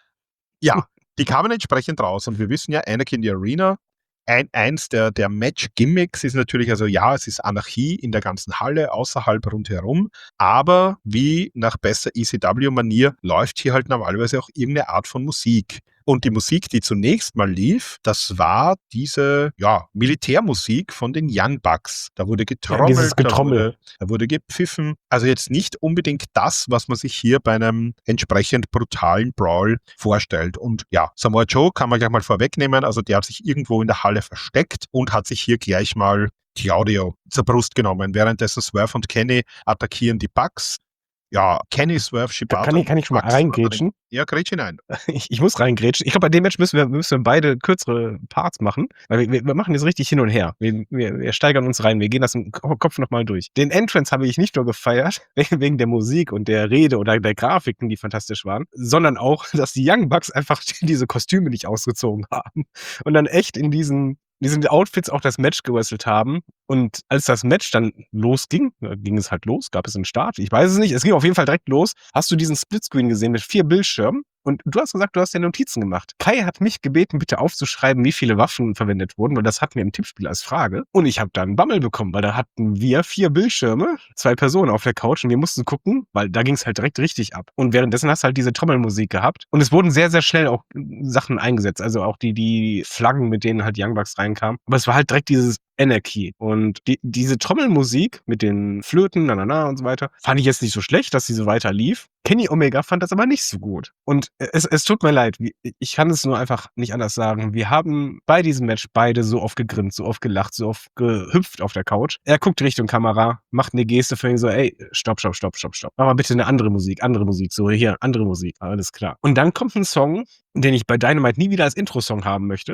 Ja, die kamen entsprechend raus und wir wissen ja, Anarchy in the Arena, ein, eins der, der Match-Gimmicks ist natürlich, also ja, es ist Anarchie in der ganzen Halle, außerhalb, rundherum, aber wie nach besser E C W-Manier läuft hier halt normalerweise auch irgendeine Art von Musik. Und die Musik, die zunächst mal lief, das war diese, ja, Militärmusik von den Young Bucks. Da wurde getrommelt, Ja, dieses da, Getrommel. wurde, da wurde gepfiffen. Also jetzt nicht unbedingt das, was man sich hier bei einem entsprechend brutalen Brawl vorstellt. Und ja, Samoa Joe kann man gleich mal vorwegnehmen. Also der hat sich irgendwo in der Halle versteckt und hat sich hier gleich mal Claudio zur Brust genommen. Währenddessen Swerve und Kenny attackieren die Bucks. Ja, Kenny, Swerve, Shibata. Kann ich, kann ich schon mal Bucks- reingrätschen? Ja, grätsch hinein. Ich, ich muss reingrätschen. Ich glaube, bei dem Match müssen wir, müssen wir beide kürzere Parts machen, weil wir, wir machen jetzt richtig hin und her. Wir, wir, wir steigern uns rein. Wir gehen das im Ko- Kopf nochmal durch. Den Entrance habe ich nicht nur gefeiert, wegen wegen der Musik und der Rede oder der Grafiken, die fantastisch waren, sondern auch, dass die Young Bucks einfach diese Kostüme nicht ausgezogen haben und dann echt in diesen diesen Outfits auch das Match gewrestelt haben. Und als das Match dann losging, äh, ging es halt los, gab es einen Start, ich weiß es nicht, es ging auf jeden Fall direkt los, hast du diesen Splitscreen gesehen mit vier Bildschirmen. Und du hast gesagt, du hast ja Notizen gemacht. Kai hat mich gebeten, bitte aufzuschreiben, wie viele Waffen verwendet wurden, weil das hatten wir im Tippspiel als Frage. Und ich habe da einen Bammel bekommen, weil da hatten wir vier Bildschirme, zwei Personen auf der Couch und wir mussten gucken, weil da ging es halt direkt richtig ab. Und währenddessen hast du halt diese Trommelmusik gehabt. Und es wurden sehr, sehr schnell auch Sachen eingesetzt. Also auch die, die Flaggen, mit denen halt Young Bucks reinkamen. Aber es war halt direkt dieses Anarchy. Und die, diese Trommelmusik mit den Flöten, na, na, na und so weiter, fand ich jetzt nicht so schlecht, dass sie so weiter lief. Kenny Omega fand das aber nicht so gut. Und es, es tut mir leid, ich kann es nur einfach nicht anders sagen. Wir haben bei diesem Match beide so oft gegrinst, so oft gelacht, so oft gehüpft auf der Couch. Er guckt Richtung Kamera, macht eine Geste für ihn so, ey, stopp, stopp, stopp, stopp, stopp. Mach mal bitte eine andere Musik, andere Musik. So, hier, andere Musik. Alles klar. Und dann kommt ein Song, den ich bei Dynamite nie wieder als Intro-Song haben möchte.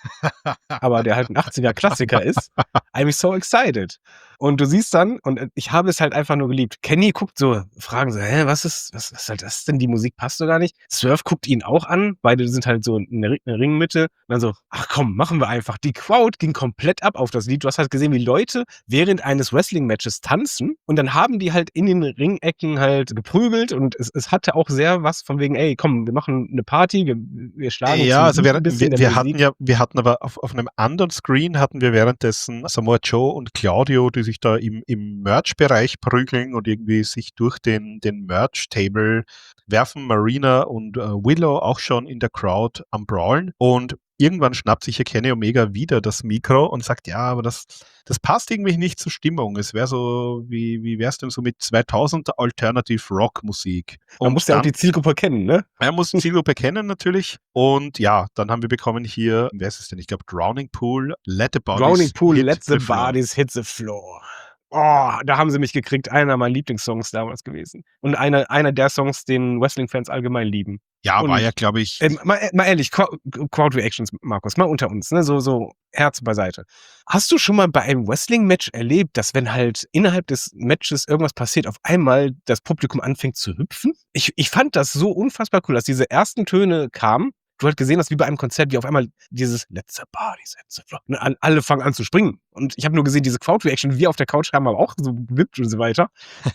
Aber der halt ein achtziger-Klassiker ist. I'm so excited. Und du siehst dann, und ich habe es halt einfach nur geliebt, Kenny guckt so, fragen so, hä, was ist, was, was ist halt das denn? Die Musik passt doch gar nicht. Swerve guckt ihn auch an, beide sind halt so in der, in der Ringmitte. Und dann so, ach komm, machen wir einfach. Die Crowd ging komplett ab auf das Lied. Du hast halt gesehen, wie Leute während eines Wrestling-Matches tanzen und dann haben die halt in den Ringecken halt geprügelt und es, es hatte auch sehr was von wegen, ey, komm, wir machen eine Party, wir, wir schlagen uns Ja, also wir, ein bisschen wir, in der wir Musik. hatten ja, wir hatten aber auf, auf einem anderen Screen hatten wir währenddessen Samoa Joe und Claudio, die sich da im, im Merch-Bereich prügeln und irgendwie sich durch den, den Merch-Table werfen. Marina und äh, Willow auch schon in der Crowd am Brawlen und irgendwann schnappt sich hier Kenny Omega wieder das Mikro und sagt, ja, aber das, das passt irgendwie nicht zur Stimmung. Es wäre so, wie, wie wäre es denn so mit zweitausend Alternative Rock Musik? Man muss ja auch die Zielgruppe kennen, ne? Er muss die Zielgruppe kennen natürlich. Und ja, dann haben wir bekommen hier, wer ist es denn? Ich glaube Drowning Pool, Let the Bodies Drowning Pool, Hit Let the, the Floor. Bodies Hit the Floor. Oh, da haben sie mich gekriegt. Einer meiner Lieblingssongs damals gewesen. Und einer, einer der Songs, den Wrestling-Fans allgemein lieben. Ja, war Und ja, glaube ich, ähm, mal, mal ehrlich, Crowd Crowd Reactions, Markus, mal unter uns, ne? So, so Herz beiseite. Hast du schon mal bei einem Wrestling-Match erlebt, dass wenn halt innerhalb des Matches irgendwas passiert, auf einmal das Publikum anfängt zu hüpfen? Ich, ich fand das so unfassbar cool, dass diese ersten Töne kamen. Du hast gesehen, dass wie bei einem Konzert, wie auf einmal dieses Let's the Party set the floor. Und an- alle fangen an zu springen. Und ich habe nur gesehen, diese Crowd-Reaction, wir auf der Couch haben aber auch so gewippt und so weiter.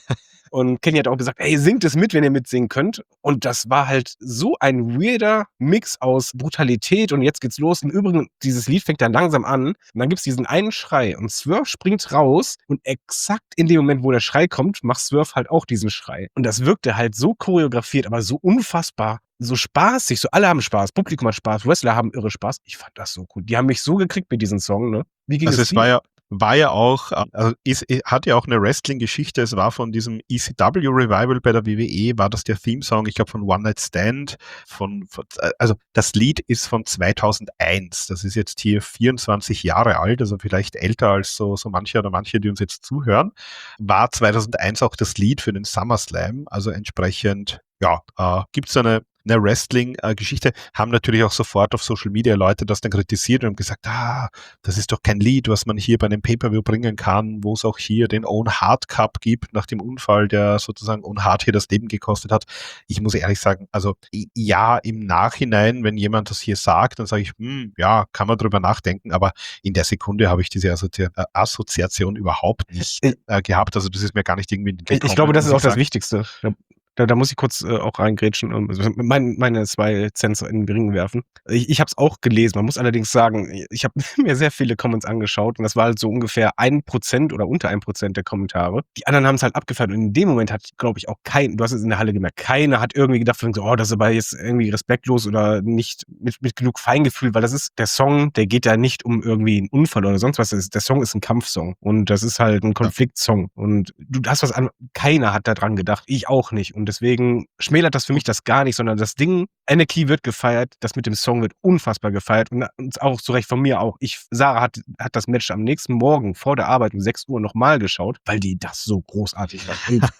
Und Kenny hat auch gesagt, ey, singt es mit, wenn ihr mitsingen könnt. Und das war halt so ein weirder Mix aus Brutalität und jetzt geht's los. Im Übrigen, dieses Lied fängt dann langsam an und dann gibt's diesen einen Schrei und Swerve springt raus und exakt in dem Moment, wo der Schrei kommt, macht Swerve halt auch diesen Schrei. Und das wirkte halt so choreografiert, aber so unfassbar, so spaßig, so alle haben Spaß, Publikum hat Spaß, Wrestler haben irre Spaß. Ich fand das so cool. Die haben mich so gekriegt mit diesem Song, ne? Wie ging also es es war ja, war ja auch, äh, also ist, hat ja auch eine Wrestling-Geschichte. Es war von diesem E C W-Revival bei der W W E, war das der Theme-Song, ich glaube von One Night Stand. Von, von, also das Lied ist von zweitausendeins. Das ist jetzt hier vierundzwanzig Jahre alt, also vielleicht älter als so, so manche oder manche, die uns jetzt zuhören. War zweitausendeins auch das Lied für den SummerSlam. Also entsprechend, ja, äh, gibt es eine eine Wrestling-Geschichte, haben natürlich auch sofort auf Social Media Leute das dann kritisiert und haben gesagt, ah, das ist doch kein Lied, was man hier bei einem Pay-Per-View bringen kann, wo es auch hier den Owen Hart Cup gibt, nach dem Unfall, der sozusagen Owen Hart hier das Leben gekostet hat. Ich muss ehrlich sagen, also ja, im Nachhinein, wenn jemand das hier sagt, dann sage ich, hm, ja, kann man drüber nachdenken, aber in der Sekunde habe ich diese Assozi- äh, Assoziation überhaupt nicht äh, gehabt, also das ist mir gar nicht irgendwie in den Weg Ich, ich glaube, das ist auch das sagen. Wichtigste. Da, da, da muss ich kurz äh, auch reingrätschen und also mein, meine zwei Cents in den Ring werfen. Ich, ich habe es auch gelesen. Man muss allerdings sagen, ich habe mir sehr viele Comments angeschaut und das war halt so ungefähr ein Prozent oder unter ein Prozent der Kommentare. Die anderen haben es halt abgefeiert und in dem Moment hat, glaube ich, auch kein, du hast es in der Halle gemerkt, keiner hat irgendwie gedacht, so, oh, das ist aber jetzt irgendwie respektlos oder nicht mit, mit genug Feingefühl, weil das ist der Song, der geht da nicht um irgendwie einen Unfall oder sonst was. Der Song ist ein Kampfsong und das ist halt ein Konfliktsong und du hast was an, keiner hat da dran gedacht, ich auch nicht und deswegen schmälert das für mich das gar nicht, sondern das Ding, Anarchy wird gefeiert, das mit dem Song wird unfassbar gefeiert und auch zu Recht von mir auch. Ich, Sarah hat, hat das Match am nächsten Morgen vor der Arbeit um sechs Uhr nochmal geschaut, weil die das so großartig war.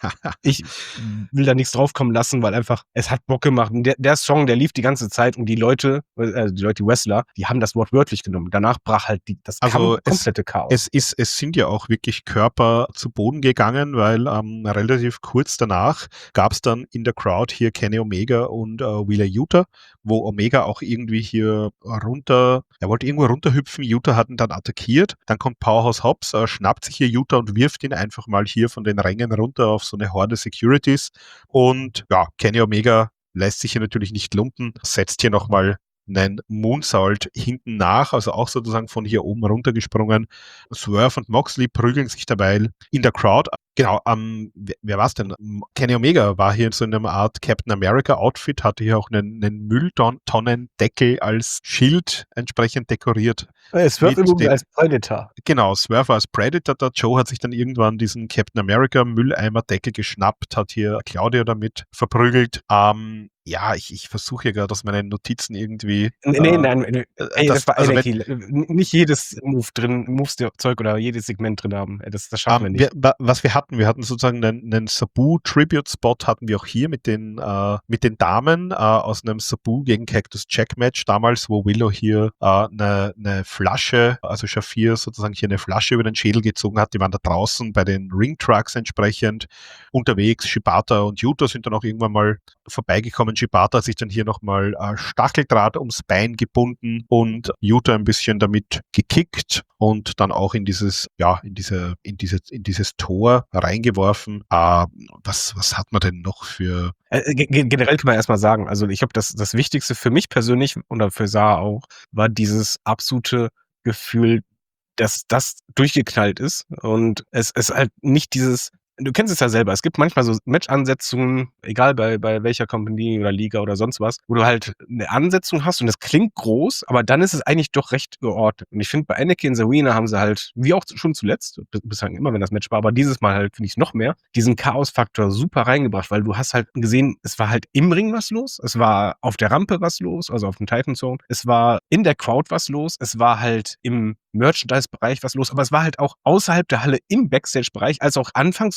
Ich will da nichts draufkommen lassen, weil einfach, es hat Bock gemacht. Der, der Song, der lief die ganze Zeit und die Leute, also die Leute, die Wrestler, die haben das Wort wörtlich genommen. Danach brach halt die, das also komplette es, Chaos. Es, ist, es sind ja auch wirklich Körper zu Boden gegangen, weil ähm, relativ kurz danach gab es dann in der Crowd hier Kenny Omega und äh, Wheeler Yuta, wo Omega auch irgendwie hier runter, er wollte irgendwo runterhüpfen, Yuta hat ihn dann attackiert, dann kommt Powerhouse Hobbs, äh, schnappt sich hier Yuta und wirft ihn einfach mal hier von den Rängen runter auf so eine Horde Securities und ja, Kenny Omega lässt sich hier natürlich nicht lumpen, setzt hier nochmal einen Moonsault hinten nach, also auch sozusagen von hier oben runtergesprungen. Swerve und Moxley prügeln sich dabei in der Crowd. Genau, ähm, wer, wer war's denn? Kenny Omega war hier in so einer Art Captain America Outfit, hatte hier auch einen, einen Mülltonnendeckel als Schild entsprechend dekoriert. Swerve übrigens als Predator. Genau, Swerve als Predator. Der Joe hat sich dann irgendwann diesen Captain America Mülleimerdeckel geschnappt, hat hier Claudia damit verprügelt. Ähm, ja, ich, ich versuche hier gerade aus meinen Notizen irgendwie. Nee, äh, nein, nein, ey, das, das war also Anarchy. Nicht jedes Move drin, Moves-Zeug oder jedes Segment drin haben. Das, das schaffen um, wir nicht. Wir, was wir hatten, wir hatten sozusagen einen, einen Sabu-Tribute-Spot hatten wir auch hier mit den, äh, mit den Damen äh, aus einem Sabu gegen Cactus Jack-Match damals, wo Willow hier äh, eine, eine Flasche, also Shafir sozusagen hier eine Flasche über den Schädel gezogen hat. Die waren da draußen bei den Ring-Trucks entsprechend unterwegs. Shibata und Yuta sind dann auch irgendwann mal vorbeigekommen. Shibata hat sich dann hier nochmal äh, Stacheldraht ums Bein gebunden und Yuta ein bisschen damit gekickt und dann auch in dieses, ja, in diese, in diese, in dieses Tor reingeworfen. Äh, was, was hat man denn noch für... Äh, generell kann man erstmal sagen, also ich glaube, das, das Wichtigste für mich persönlich oder für Sarah auch, war dieses absolute Gefühl, dass das durchgeknallt ist und es ist halt nicht dieses, du kennst es ja selber, es gibt manchmal so Match-Ansetzungen, egal bei, bei welcher Company oder Liga oder sonst was, wo du halt eine Ansetzung hast und das klingt groß, aber dann ist es eigentlich doch recht geordnet. Und ich finde, bei Anakin Zarina haben sie halt, wie auch schon zuletzt, bislang immer, wenn das Match war, aber dieses Mal halt, finde ich, noch mehr, diesen Chaos-Faktor super reingebracht, weil du hast halt gesehen, es war halt im Ring was los, es war auf der Rampe was los, also auf dem Titan Zone, es war in der Crowd was los, es war halt im Merchandise-Bereich was los, aber es war halt auch außerhalb der Halle im Backstage-Bereich, als auch Anfang zum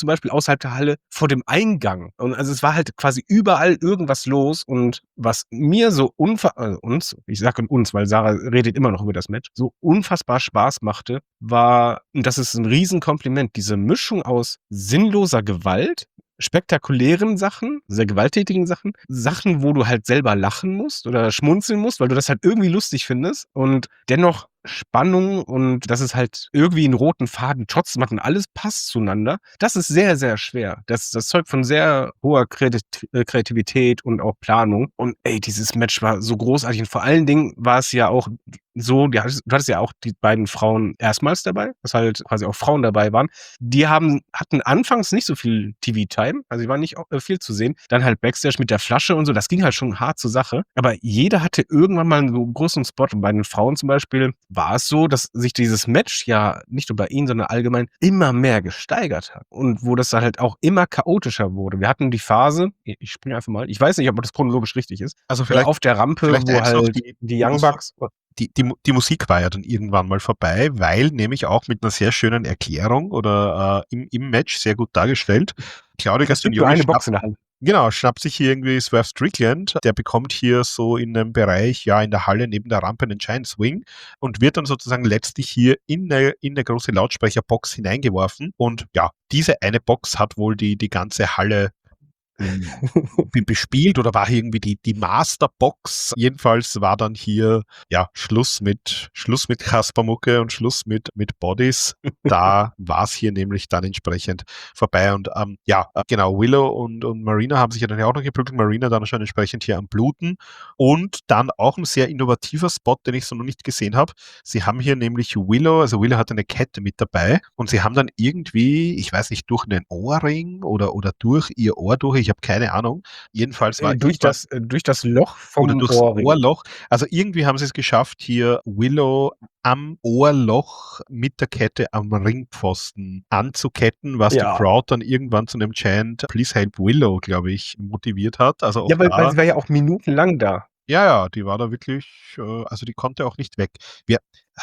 Beispiel außerhalb der Halle vor dem Eingang. Und also es war halt quasi überall irgendwas los. Und was mir so unfa also uns, ich sage uns, weil Sarah redet immer noch über das Match, so unfassbar Spaß machte, war, und das ist ein Riesenkompliment, diese Mischung aus sinnloser Gewalt, spektakulären Sachen, sehr gewalttätigen Sachen, Sachen, wo du halt selber lachen musst oder schmunzeln musst, weil du das halt irgendwie lustig findest und dennoch Spannung und dass es halt irgendwie einen roten Faden trotzdem hat und alles passt zueinander. Das ist sehr, sehr schwer. Das, das zeugt von sehr hoher Kreativ- äh, Kreativität und auch Planung. Und ey, dieses Match war so großartig. Und vor allen Dingen war es ja auch so, du hattest, du hattest ja auch die beiden Frauen erstmals dabei, dass halt quasi auch Frauen dabei waren. Die haben, hatten anfangs nicht so viel T V-Time, also die waren nicht äh, viel zu sehen. Dann halt Backstage mit der Flasche und so, das ging halt schon hart zur Sache. Aber jeder hatte irgendwann mal einen so großen Spot. Und bei den Frauen zum Beispiel war es so, dass sich dieses Match ja nicht nur bei ihnen, sondern allgemein immer mehr gesteigert hat. Und wo das dann halt auch immer chaotischer wurde. Wir hatten die Phase, ich springe einfach mal, ich weiß nicht, ob das chronologisch richtig ist, Also äh, vielleicht, auf der Rampe, vielleicht wo eins noch, halt die, die die Young Musik, Bucks, die, die, Mu- die Musik war ja dann irgendwann mal vorbei, weil nämlich auch mit einer sehr schönen Erklärung oder äh, im, im Match sehr gut dargestellt. Claudio es gibt nur Castagnoli eine schnapp, Box in der Hand. genau, schnappt sich hier irgendwie Swerve Strickland, der bekommt hier so in einem Bereich, ja, in der Halle neben der Rampe einen Giant Swing und wird dann sozusagen letztlich hier in eine, in eine große Lautsprecherbox hineingeworfen. Und ja, diese eine Box hat wohl die, die ganze Halle ähm, be- bespielt oder war irgendwie die, die Masterbox. Jedenfalls war dann hier ja Schluss mit Schluss mit Kaspermucke und Schluss mit, mit Bodies. Da war es hier nämlich dann entsprechend vorbei. Und ähm, ja, äh, genau, Willow und, und Marina haben sich ja dann ja auch noch geprügelt. Marina dann schon entsprechend hier am Bluten. Und dann auch ein sehr innovativer Spot, den ich so noch nicht gesehen habe. Sie haben hier nämlich Willow, also Willow hat eine Kette mit dabei und sie haben dann irgendwie, ich weiß nicht, durch einen Ohrring oder, oder durch ihr Ohr durch, ich habe keine Ahnung. Jedenfalls war Äh, durch irgendwann das, äh, durch das Loch oder vom durchs Ohrring. Ohrloch. Also irgendwie haben sie es geschafft, hier Willow am Ohrloch mit der Kette am Ringpfosten anzuketten, was die Ja. Crowd dann irgendwann zu einem Chant Please Help Willow, glaube ich, motiviert hat. Also auch Ja, weil, weil da, sie war ja auch minutenlang da. ja, ja, die war da wirklich, äh, also die konnte auch nicht weg. Wir,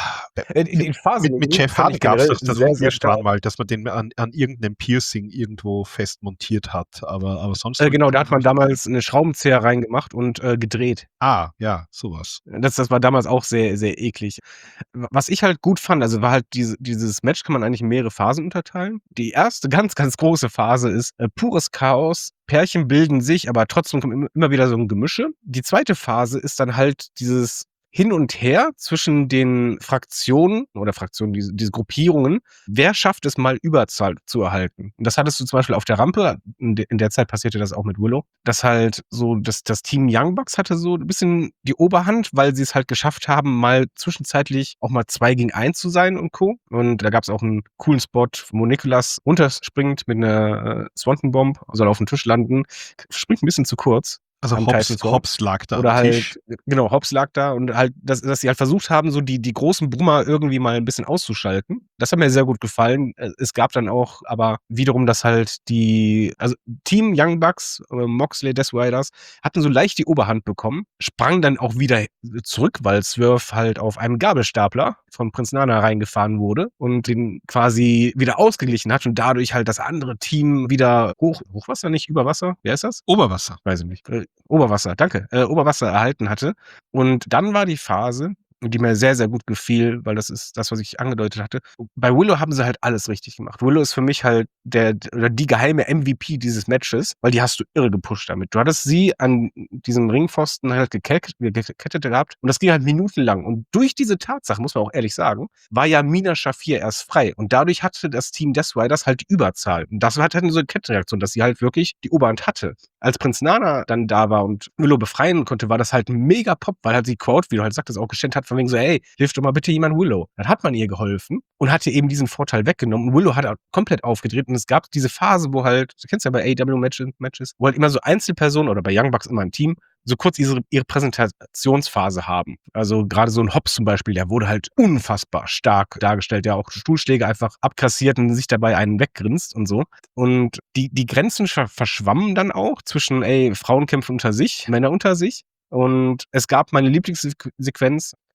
Äh, die, die Phase mit, mit Jeff fand Hardy ich gab es generell das, das sehr, auch sehr stark. irgendwann mal, dass man den an, an irgendeinem Piercing irgendwo fest montiert hat. Aber, aber sonst. Äh, genau, da hat man damals eine Schraubenzieher reingemacht und äh, gedreht. Ah, ja, sowas. Das, das war damals auch sehr, sehr eklig. Was ich halt gut fand, also war halt diese, dieses Match kann man eigentlich in mehrere Phasen unterteilen. Die erste ganz, ganz große Phase ist äh, pures Chaos. Pärchen bilden sich, aber trotzdem kommt immer, immer wieder so ein Gemische. Die zweite Phase ist dann halt dieses Hin und Her zwischen den Fraktionen oder Fraktionen, diese, diese Gruppierungen. Wer schafft es mal Überzahl zu erhalten? Und das hattest du zum Beispiel auf der Rampe, in, de, in der Zeit passierte das auch mit Willow, dass halt so das, das Team Young Bucks hatte so ein bisschen die Oberhand, weil sie es halt geschafft haben, mal zwischenzeitlich auch mal zwei gegen eins zu sein und Co. Und da gab es auch einen coolen Spot, wo Nicholas runterspringt mit einer äh, Swanton Bomb, soll auf den Tisch landen, springt ein bisschen zu kurz. Also am Hobbs, Titan Sword. Hobbs lag da Oder am halt, Tisch. genau, Hobbs lag da und halt, dass, dass sie halt versucht haben, so die, die großen Brummer irgendwie mal ein bisschen auszuschalten. Das hat mir sehr gut gefallen. Äh, Es gab dann auch aber wiederum, dass halt die, also Team Young Bucks, äh, Moxley, Death Riders, hatten so leicht die Oberhand bekommen, sprangen dann auch wieder zurück, weil Swerve halt auf einem Gabelstapler von Prinz Nana reingefahren wurde und den quasi wieder ausgeglichen hat und dadurch halt das andere Team wieder hoch, Hochwasser, nicht über Wasser, wer ist das? Oberwasser. Weiß ich nicht. Äh, Oberwasser, danke. Äh, Oberwasser erhalten hatte. Und dann war die Phase, die mir sehr, sehr gut gefiel, weil das ist das, was ich angedeutet hatte. Bei Willow haben sie halt alles richtig gemacht. Willow ist für mich halt der, oder die geheime M V P dieses Matches, weil die hast du irre gepusht damit. Du hattest sie an diesem Ringpfosten halt gekettet, gekettet gehabt und das ging halt minutenlang. Und durch diese Tatsache, muss man auch ehrlich sagen, war ja Mina Shafir erst frei. Und dadurch hatte das Team Death Riders halt die Überzahl. Und das hat halt so eine Kettenreaktion, dass sie halt wirklich die Oberhand hatte. Als Prinz Nana dann da war und Willow befreien konnte, war das halt ein mega Pop, weil halt die Crowd, wie du halt sagtest, auch geschenkt hat, von wegen so, hey, hilf doch mal bitte jemand Willow. Dann hat man ihr geholfen und hat ihr eben diesen Vorteil weggenommen. Und Willow hat auch komplett aufgedreht und es gab diese Phase, wo halt, du kennst ja bei A E W-Matches, wo halt immer so Einzelpersonen oder bei Young Bucks immer ein Team so kurz ihre, ihre Präsentationsphase haben. Also gerade so ein Hobbs zum Beispiel, der wurde halt unfassbar stark dargestellt, der auch Stuhlschläge einfach abkassiert und sich dabei einen weggrinst und so. Und die, die Grenzen ver- verschwammen dann auch zwischen, ey, Frauen kämpfen unter sich, Männer unter sich. Und es gab meine Lieblingssequenz,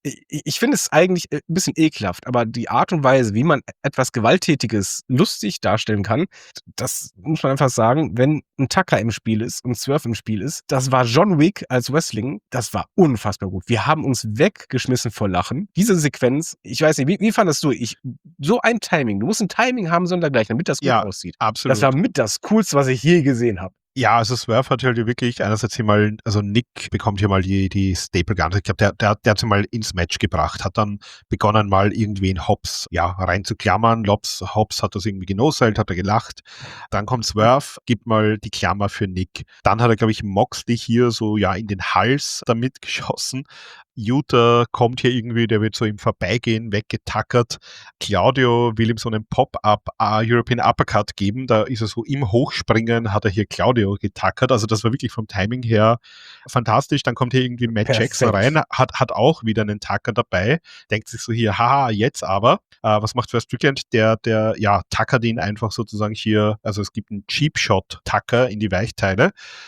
I ich finde es eigentlich, äh, 'n bisschen ekelhaft, aber die Art und Weise, wie man e etwas Gewalttätiges lustig darstellen kann, das muss man einfach sagen, wenn 'n Tucker im Spiel ist und Swerve im Spiel ist, das war John Wick als Wrestling, das war unfassbar gut. Wir haben uns weggeschmissen vor Lachen. Diese Sequenz, ich weiß nicht, wie wie fandest du? Ich so ein Timing, du musst 'n Timing haben sondergleichen, damit das gut Ja, aussieht. absolut. Das war mit das Coolste, was ich je gesehen habe. Ja, also Swerve hat halt wirklich einerseits hier mal, also Nick bekommt hier mal die, die Staple Guns. Ich glaube, der, der, der hat sie mal ins Match gebracht, hat dann begonnen mal irgendwie in Hobbs, ja, reinzuklammern. Hobbs, Hobbs hat das irgendwie genoselt, hat er gelacht. Dann kommt Swerve, gibt mal die Klammer für Nick. Dann hat er, glaube ich, Moxley hier so, ja, in den Hals damit geschossen. Utah kommt hier irgendwie, der wird so im Vorbeigehen weggetackert. Claudio will ihm so einen Pop-Up uh, European Uppercut geben. Da ist er so im Hochspringen, hat er hier Claudio getackert. Also das war wirklich vom Timing her fantastisch. Dann kommt hier irgendwie Matt Perfekt. Jackson rein, hat, hat auch wieder einen Tacker dabei. Denkt sich so hier, haha, jetzt aber. Uh, was macht Swerve Strickland? Der, der, ja, tackert ihn einfach sozusagen hier. Also es gibt einen Cheap-Shot-Tacker in die Weichteile.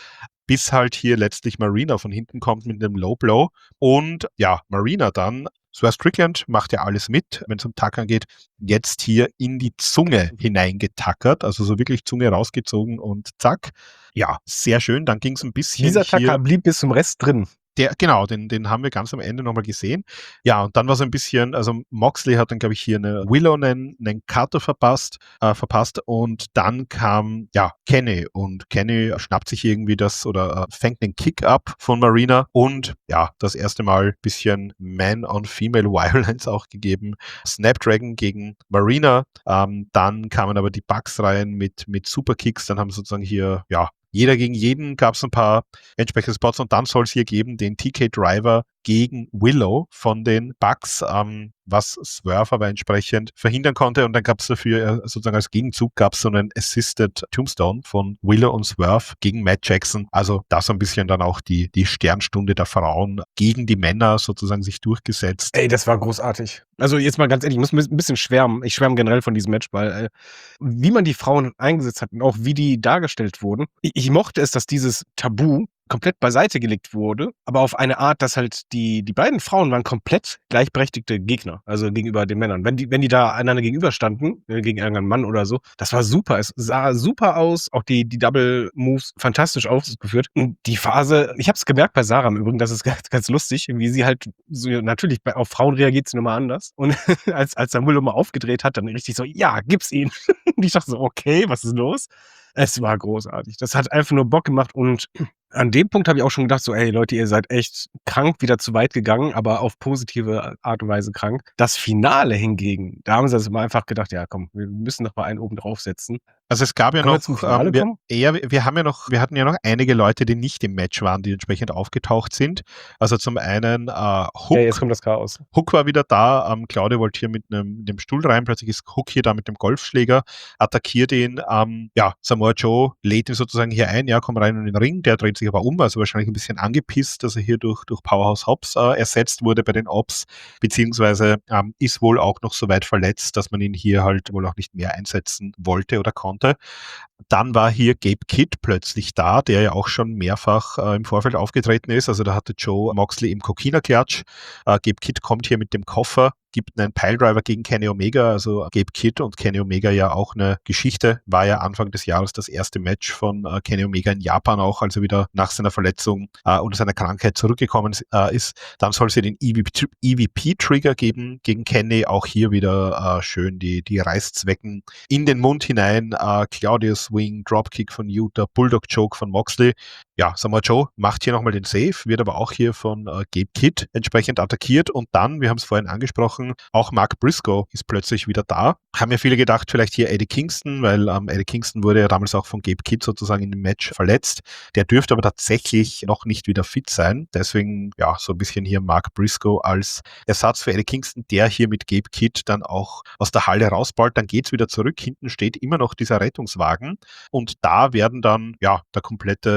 Bis halt hier letztlich Marina von hinten kommt mit einem Low Blow. Und ja, Marina dann, Swerve Strickland macht ja alles mit, wenn es um Tackern geht, jetzt hier in die Zunge hineingetackert, also so wirklich Zunge rausgezogen und zack. Ja, sehr schön. Dann ging es ein bisschen Dieser hier... Tacker blieb bis zum Rest drin. Der, genau, den, den haben wir ganz am Ende nochmal gesehen. Ja, und dann war so ein bisschen, also Moxley hat dann, glaube ich, hier eine Willow einen, einen Cutter verpasst, äh, verpasst und dann kam, ja, Kenny und Kenny schnappt sich irgendwie das oder äh, fängt den Kick ab von Marina und ja, das erste Mal ein bisschen Man-on-Female Violence auch gegeben. Snapdragon gegen Marina, ähm, dann kamen aber die Bucks rein mit, mit Superkicks, dann haben sozusagen hier, ja, jeder gegen jeden, gab es ein paar entsprechende Spots und dann soll es hier geben den T K Driver gegen Willow von den Bucks, ähm, was Swerve aber entsprechend verhindern konnte und dann gab es dafür äh, sozusagen als Gegenzug gab es so einen Assisted Tombstone von Willow und Swerve gegen Matt Jackson, also da so ein bisschen dann auch die, die Sternstunde der Frauen gegen die Männer sozusagen sich durchgesetzt. Ey, das war großartig. Also jetzt mal ganz ehrlich, ich muss ein bisschen schwärmen. Ich schwärme generell von diesem Match, weil äh, wie man die Frauen eingesetzt hat und auch wie die dargestellt wurden. Ich, ich mochte es, dass dieses Tabu komplett beiseite gelegt wurde, aber auf eine Art, dass halt die, die beiden Frauen waren komplett gleichberechtigte Gegner, also gegenüber den Männern. Wenn die, wenn die da einander gegenüberstanden, äh, gegen irgendeinen Mann oder so, das war super. Es sah super aus, auch die, die Double Moves fantastisch ausgeführt. Und die Phase, ich habe es gemerkt bei Sarah im Übrigen, das ist ganz, ganz lustig, wie sie halt so, natürlich bei, auf Frauen reagiert sie nochmal anders. Und als, als Samuel mal aufgedreht hat, dann richtig so, ja, gib's ihn. Und ich dachte so, okay, was ist los? Es war großartig. Das hat einfach nur Bock gemacht und an dem Punkt habe ich auch schon gedacht, so, ey Leute, ihr seid echt krank, wieder zu weit gegangen, aber auf positive Art und Weise krank. Das Finale hingegen, da haben sie also mal einfach gedacht, ja komm, wir müssen noch mal einen oben draufsetzen. Also es gab ja Können wir noch, zum Finale ähm, wir, kommen? eher, wir haben ja noch, wir hatten ja noch einige Leute, die nicht im Match waren, die entsprechend aufgetaucht sind. Also zum einen äh, Hook. Ja, jetzt kommt das Chaos. Hook war wieder da, ähm, Claudio wollte hier mit einem, mit einem Stuhl rein, plötzlich ist Hook hier da mit dem Golfschläger, attackiert ihn, ähm, ja, Samoa Joe lädt ihn sozusagen hier ein, ja, komm rein in den Ring, der dreht sich aber um, also wahrscheinlich ein bisschen angepisst, dass er hier durch, durch Powerhouse Hobbs äh, ersetzt wurde bei den Ops, beziehungsweise ähm, ist wohl auch noch so weit verletzt, dass man ihn hier halt wohl auch nicht mehr einsetzen wollte oder konnte. Dann war hier Gabe Kidd plötzlich da, der ja auch schon mehrfach äh, im Vorfeld aufgetreten ist. Also da hatte Joe Moxley im Coquina-Klatsch. Äh, Gabe Kidd kommt hier mit dem Koffer, gibt einen Piledriver gegen Kenny Omega. Also Gabe Kidd und Kenny Omega ja auch eine Geschichte. War ja Anfang des Jahres das erste Match von äh, Kenny Omega in Japan auch, als er wieder nach seiner Verletzung äh, oder seiner Krankheit zurückgekommen äh, ist. Dann soll es hier den E V P-Trigger geben gegen Kenny. Auch hier wieder äh, schön die, die Reißzwecken in den Mund hinein. Äh, Claudius Swing, Dropkick von Utah, Bulldog Choke von Moxley. Ja, Samoa Joe macht hier nochmal den Save, wird aber auch hier von äh, Gabe Kidd entsprechend attackiert und dann, wir haben es vorhin angesprochen, auch Mark Briscoe ist plötzlich wieder da. Haben ja viele gedacht, vielleicht hier Eddie Kingston, weil ähm, Eddie Kingston wurde ja damals auch von Gabe Kidd sozusagen in dem Match verletzt. Der dürfte aber tatsächlich noch nicht wieder fit sein. Deswegen, ja, so ein bisschen hier Mark Briscoe als Ersatz für Eddie Kingston, der hier mit Gabe Kidd dann auch aus der Halle rausballt. Dann geht's wieder zurück. Hinten steht immer noch dieser Rettungswagen und da werden dann, ja, der komplette, die kompletten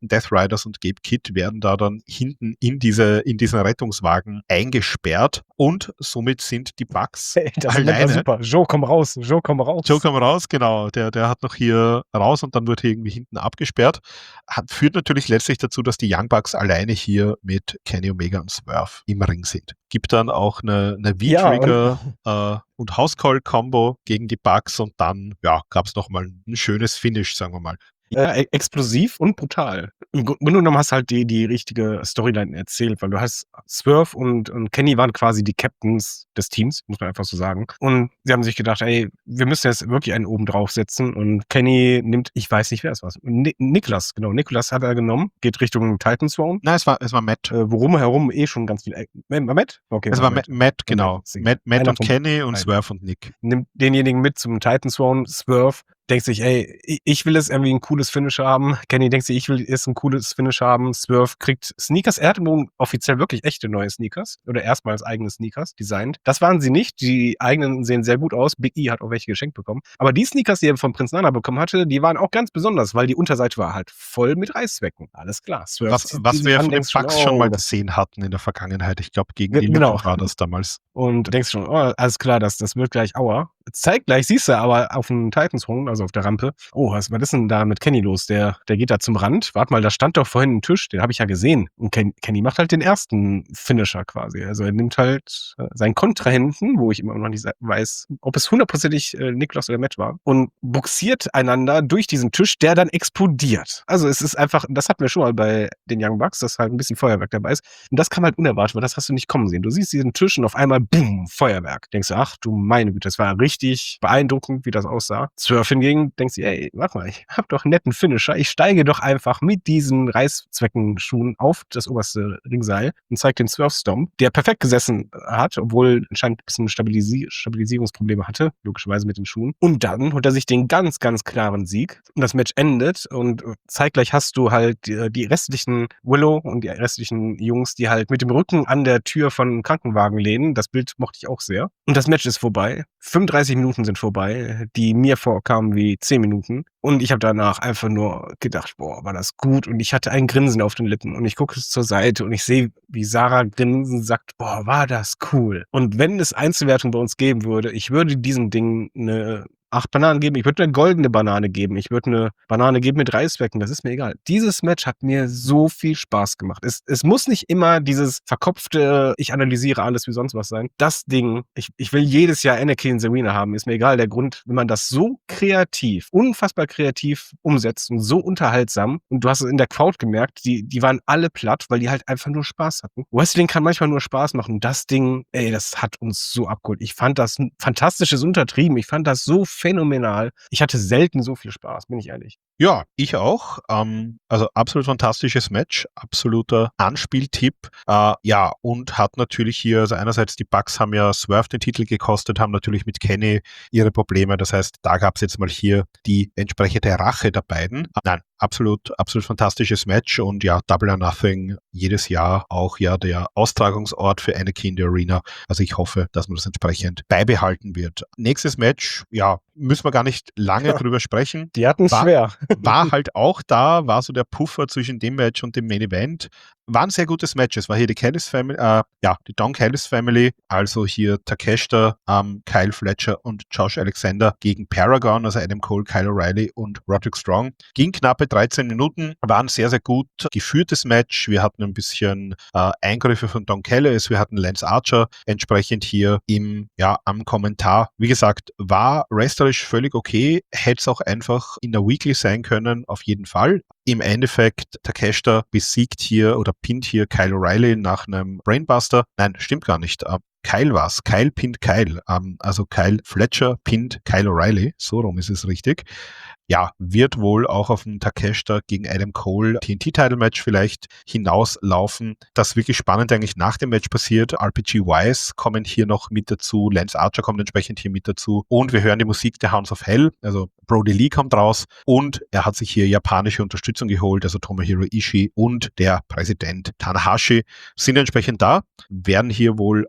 Death Riders und Gabe Kidd werden da dann hinten in diese in diesen Rettungswagen eingesperrt und somit sind die Bucks Hey, das alleine. war super. Joe, komm raus. Joe, komm raus. Joe kam raus, genau. Der, der hat noch hier raus und dann wird hier irgendwie hinten abgesperrt. Hat, führt natürlich letztlich dazu, dass die Young Bucks alleine hier mit Kenny Omega und Swerve im Ring sind. Gibt dann auch eine, eine V-Trigger ja, und, äh, und House-Call-Combo gegen die Bucks und dann ja, gab es nochmal ein schönes Finish, sagen wir mal. Ja, e- explosiv und brutal. Im Grund- Grunde genommen hast halt die, die richtige Storyline erzählt, weil du hast Swerve und, und Kenny waren quasi die Captains des Teams, muss man einfach so sagen. Und sie haben sich gedacht, ey, wir müssen jetzt wirklich einen oben draufsetzen. Und Kenny nimmt, ich weiß nicht, wer es war. Ni- Niklas, genau. Niklas hat er genommen, geht Richtung Titan Throne. Nein, es war, es war Matt. Äh, worum herum eh schon ganz viel. Äh, Matt? Okay. Es war Matt, Matt genau. Matt, Matt, Matt Einer und von Kenny und beiden. Swerve und Nick. Nimmt denjenigen mit zum Titan Throne, Swerve. Denkt sich, ey, ich- ich will jetzt irgendwie ein cooles Finish haben. Kenny denkt sich, ich will jetzt ein cooles Finish haben. Swerve kriegt Sneakers. Er hat morgen offiziell wirklich echte neue Sneakers. Oder erstmals eigene Sneakers designt. Das waren sie nicht. Die eigenen sehen sehr gut aus. Big E hat auch welche geschenkt bekommen. Aber die Sneakers, die er von Prinz Nana bekommen hatte, die waren auch ganz besonders, weil die Unterseite war halt voll mit Reißzwecken. Alles klar. Swerve Was, zieht was die wir sich an, von den denkst schon, Bucks schon mal oh, das- gesehen hatten in der Vergangenheit. Ich glaube, gegen Ge- die genau. war das damals. Und du denkst schon, oh, alles klar, das, das wird gleich Aua. Zeitgleich siehst du aber auf dem Titans-Rung, also auf der Rampe, oh, was, was ist denn da mit Kenny los? Der, der geht da zum Rand. Warte mal, da stand doch vorhin ein Tisch, den habe ich ja gesehen. Und Ken, Kenny macht halt den ersten Finisher quasi. Also er nimmt halt äh, seinen Kontrahenten, wo ich immer noch nicht sa- weiß, ob es hundertprozentig äh, Niklas oder Matt war, und buxiert einander durch diesen Tisch, der dann explodiert. Also es ist einfach, das hatten wir schon mal bei den Young Bucks, dass halt ein bisschen Feuerwerk dabei ist. Und das kam halt unerwartet, weil das hast du nicht kommen sehen. Du siehst diesen Tisch und auf einmal, boom, Feuerwerk. Denkst du, ach du meine Güte, das war richtig beeindruckend, wie das aussah. Swerve hingegen denkst du, ey, warte mal, ich hab doch einen netten Finisher. Ich steige doch einfach mit diesen Reißzweckenschuhen auf das oberste Ringseil und zeig den Swerve Stomp, der perfekt gesessen hat, obwohl anscheinend ein bisschen Stabilisi Stabilisierungsprobleme hatte, logischerweise mit den Schuhen. Und dann holt er sich den ganz, ganz klaren Sieg. Und das Match endet und zeitgleich hast du halt die, die restlichen Willow und die restlichen Jungs, die halt mit dem Rücken an der Tür von Krankenwagen lehnen. Das Bild mochte ich auch sehr. Und das Match ist vorbei. fünfunddreißig Minuten sind vorbei, die mir vorkamen wie zehn Minuten. Und ich habe danach einfach nur gedacht, boah, war das gut. Und ich hatte ein Grinsen auf den Lippen. Und ich gucke zur Seite und ich sehe, wie Sarah grinsen sagt, boah, war das cool. Und wenn es Einzelwertung bei uns geben würde, ich würde diesem Ding eine acht Bananen geben. Ich würde eine goldene Banane geben. Ich würde eine Banane geben mit Reißzwecken. Das ist mir egal. Dieses Match hat mir so viel Spaß gemacht. Es, es muss nicht immer dieses verkopfte, ich analysiere alles wie sonst was sein. Das Ding, ich, ich will jedes Jahr Anakin in Serena haben. Ist mir egal. Der Grund, wenn man das so kreativ, unfassbar kreativ umsetzt und so unterhaltsam, und du hast es in der Crowd gemerkt, die, die waren alle platt, weil die halt einfach nur Spaß hatten. Wrestling kann manchmal nur Spaß machen. Das Ding, ey, das hat uns so abgeholt. Ich fand das ein fantastisches Untertrieben. Ich fand das so phänomenal. Ich hatte selten so viel Spaß, bin ich ehrlich. Ja, ich auch. Ähm, also absolut fantastisches Match, absoluter Anspieltipp. Äh, ja, und hat natürlich hier, also einerseits die Bucks haben ja Swerve den Titel gekostet, haben natürlich mit Kenny ihre Probleme. Das heißt, da gab es jetzt mal hier die entsprechende Rache der beiden. Nein, absolut, absolut fantastisches Match und ja, Double or Nothing jedes Jahr auch ja der Austragungsort für Anakin in der Arena. Also ich hoffe, dass man das entsprechend beibehalten wird. Nächstes Match, ja, müssen wir gar nicht lange Ja. drüber sprechen. Die hatten es War- schwer. War halt auch da, war so der Puffer zwischen dem Match und dem Main Event. War ein sehr gutes Match. Es war hier die Callis Family, äh, ja, die Don Callis Family, also hier Takeshita, ähm, Kyle Fletcher und Josh Alexander gegen Paragon, also Adam Cole, Kyle O'Reilly und Roderick Strong. Ging knappe dreizehn Minuten, war ein sehr, sehr gut geführtes Match. Wir hatten ein bisschen äh, Eingriffe von Don Callis, wir hatten Lance Archer entsprechend hier im, ja, am Kommentar. Wie gesagt, war wrestlerisch völlig okay, hätte es auch einfach in der Weekly sein können, auf jeden Fall. Im Endeffekt, Takeshita besiegt hier oder pinnt hier Kyle O'Reilly nach einem Brainbuster. Nein, stimmt gar nicht. Ähm, Kyle war's. Kyle pinnt Kyle. Ähm, also Kyle Fletcher pinnt Kyle O'Reilly. So rum ist es richtig. Ja, wird wohl auch auf ein Takeshita gegen Adam Cole T N T-Title-Match vielleicht hinauslaufen. Das wirklich spannend eigentlich nach dem Match passiert. R P G Wise kommen hier noch mit dazu. Lance Archer kommt entsprechend hier mit dazu. Und wir hören die Musik der Hounds of Hell. Also Brody Lee kommt raus. Und er hat sich hier japanische Unterstützung geholt. Also Tomohiro Ishii und der Präsident Tanahashi sind entsprechend da. Werden hier wohl auch auf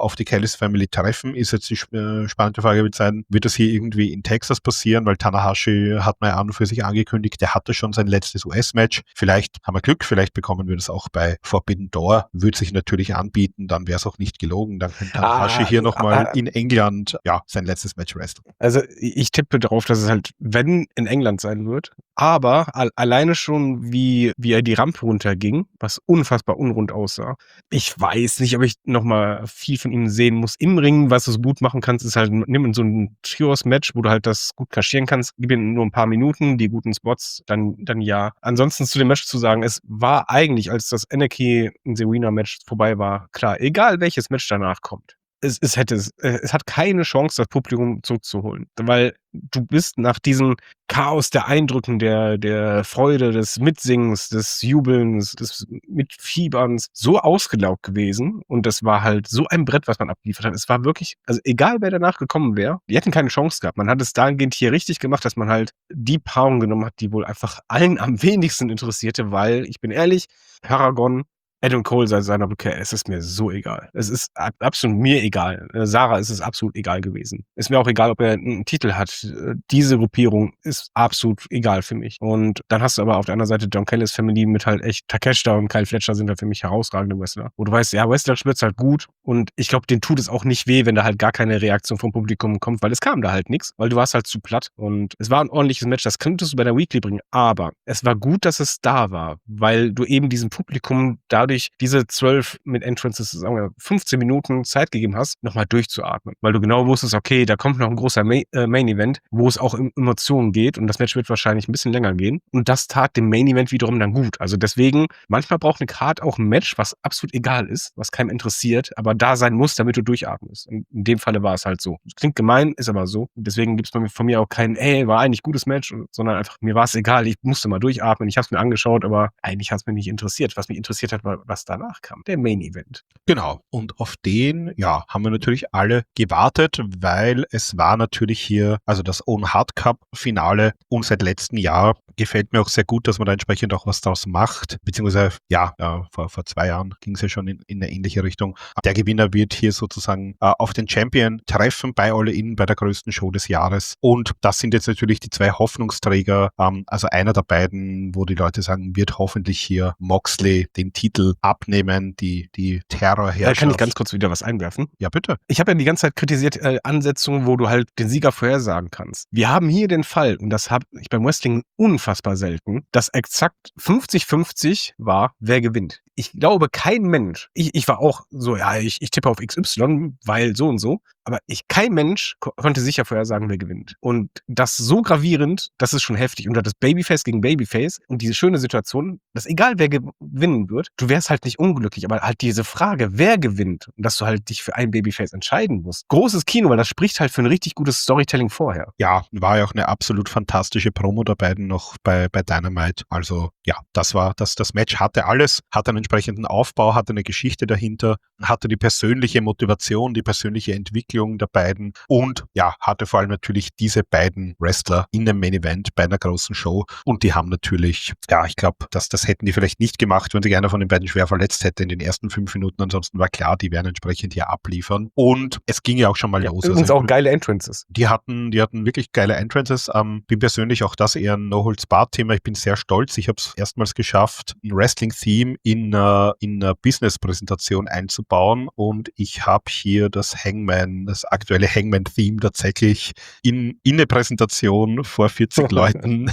auf die Callis Family treffen. Ist jetzt die äh, spannende Frage, wird sein, wird das hier irgendwie in Texas passieren, weil Tanahashi hat man ja an und für sich angekündigt, der hatte schon sein letztes U S-Match. Vielleicht haben wir Glück, vielleicht bekommen wir das auch bei Forbidden Door. Würde sich natürlich anbieten, dann wäre es auch nicht gelogen. Dann könnte Tanahashi Ah, hier nochmal ah, in England ja sein letztes Match wresteln. Also ich tippe darauf, dass es halt, wenn, in England sein wird. Aber al- alleine schon, wie, wie er die Rampe runterging, was unfassbar unrund aussah. Ich weiß nicht, ob ich nochmal viel von ihm sehen muss. Im Ring, was du so gut machen kannst, ist halt, nimm so ein Trios-Match, wo du halt das gut kaschieren kannst. Gib ihm nur ein paar Minuten, die guten Spots, dann, dann ja. Ansonsten zu dem Match zu sagen, es war eigentlich, als das Anarchy in Serena-Match vorbei war, klar, egal welches Match danach kommt. Es, es hätte es, äh, es hat keine Chance, das Publikum zurückzuholen. Weil du bist nach diesem Chaos der Eindrücken, der, der Freude, des Mitsingens, des Jubelns, des Mitfieberns so ausgelaugt gewesen. Und das war halt so ein Brett, was man abgeliefert hat. Es war wirklich, also egal wer danach gekommen wäre, die hätten keine Chance gehabt. Man hat es dahingehend hier richtig gemacht, dass man halt die Paarung genommen hat, die wohl einfach allen am wenigsten interessierte, weil, ich bin ehrlich, Paragon, Adam Cole seit seiner Rückkehr, es ist mir so egal. Es ist ab- absolut mir egal. Äh, Sarah ist es absolut egal gewesen. Ist mir auch egal, ob er einen Titel hat. Äh, Diese Gruppierung ist absolut egal für mich. Und dann hast du aber auf der anderen Seite John Callis Family mit halt echt Takeshita und Kyle Fletcher sind halt für mich herausragende Wrestler. Wo du weißt, ja, Wrestler spielt's halt gut und ich glaube, denen tut es auch nicht weh, wenn da halt gar keine Reaktion vom Publikum kommt, weil es kam da halt nichts, weil du warst halt zu platt und es war ein ordentliches Match, das könntest du bei der Weekly bringen, aber es war gut, dass es da war, weil du eben diesem Publikum dadurch diese zwölf mit Entrances, sagen wir fünfzehn Minuten Zeit gegeben hast, nochmal durchzuatmen, weil du genau wusstest, okay, da kommt noch ein großer Ma äh, Main Event, wo es auch um Emotionen geht und das Match wird wahrscheinlich ein bisschen länger gehen und das tat dem Main Event wiederum dann gut, also deswegen, manchmal braucht eine Card auch ein Match, was absolut egal ist, was keinem interessiert, aber da sein muss, damit du durchatmest. Und in dem Falle war es halt so. Das klingt gemein, ist aber so. Und deswegen gibt es von mir auch kein, ey, war eigentlich gutes Match, sondern einfach, mir war es egal, ich musste mal durchatmen, ich habe es mir angeschaut, aber eigentlich hat es mich nicht interessiert. Was mich interessiert hat, war, was danach kam, der Main Event. Genau. Und auf den, ja, haben wir natürlich alle gewartet, weil es war natürlich hier, also das Own Hard Cup Finale und seit letztem Jahr gefällt mir auch sehr gut, dass man da entsprechend auch was daraus macht, beziehungsweise, ja, äh, vor, vor zwei Jahren ging es ja schon in, in eine ähnliche Richtung. Der Gewinner wird hier sozusagen äh, auf den Champion treffen bei All In, bei der größten Show des Jahres. Und das sind jetzt natürlich die zwei Hoffnungsträger, ähm, also einer der beiden, wo die Leute sagen, wird hoffentlich hier Moxley den Titel abnehmen, die, die Terrorherrschaft. Da kann ich ganz kurz wieder was einwerfen. Ja, bitte. Ich habe ja die ganze Zeit kritisiert äh, Ansetzungen, wo du halt den Sieger vorhersagen kannst. Wir haben hier den Fall, und das habe ich beim Wrestling unfassbar selten, dass exakt fünfzig fünfzig war, wer gewinnt. Ich glaube, kein Mensch, ich, ich war auch so, ja, ich, ich tippe auf X Y, weil so und so, aber ich, kein Mensch ko konnte sicher vorhersagen, wer gewinnt. Und das so gravierend, das ist schon heftig. Und das Babyface gegen Babyface und diese schöne Situation, dass egal wer gewinnen wird, du wärst halt nicht unglücklich, aber halt diese Frage, wer gewinnt und dass du halt dich für ein Babyface entscheiden musst. Großes Kino, weil das spricht halt für ein richtig gutes Storytelling vorher. Ja, war ja auch eine absolut fantastische Promo der beiden noch bei, bei Dynamite. Also ja, das war, das, das Match hatte alles, hatte einen entsprechenden Aufbau, hatte eine Geschichte dahinter, hatte die persönliche Motivation, die persönliche Entwicklung der beiden und ja, hatte vor allem natürlich diese beiden Wrestler in dem Main Event bei einer großen Show und die haben natürlich, ja, ich glaube, das, das hätten die vielleicht nicht gemacht, wenn sich einer von den beiden schwer verletzt hätte in den ersten fünf Minuten, ansonsten war klar, die werden entsprechend hier abliefern und es ging ja auch schon mal Ja, los. übrigens also, auch geile Entrances. Die hatten, die hatten wirklich geile Entrances. Ähm, bin persönlich auch das eher ein No-Holds-Barred-Thema. Ich bin sehr stolz. Ich habe es erstmals geschafft, ein Wrestling-Theme in, uh, in einer Business-Präsentation einzubauen und ich habe hier das Hangman, das aktuelle Hangman-Theme tatsächlich in, in eine Präsentation vor vierzig Leuten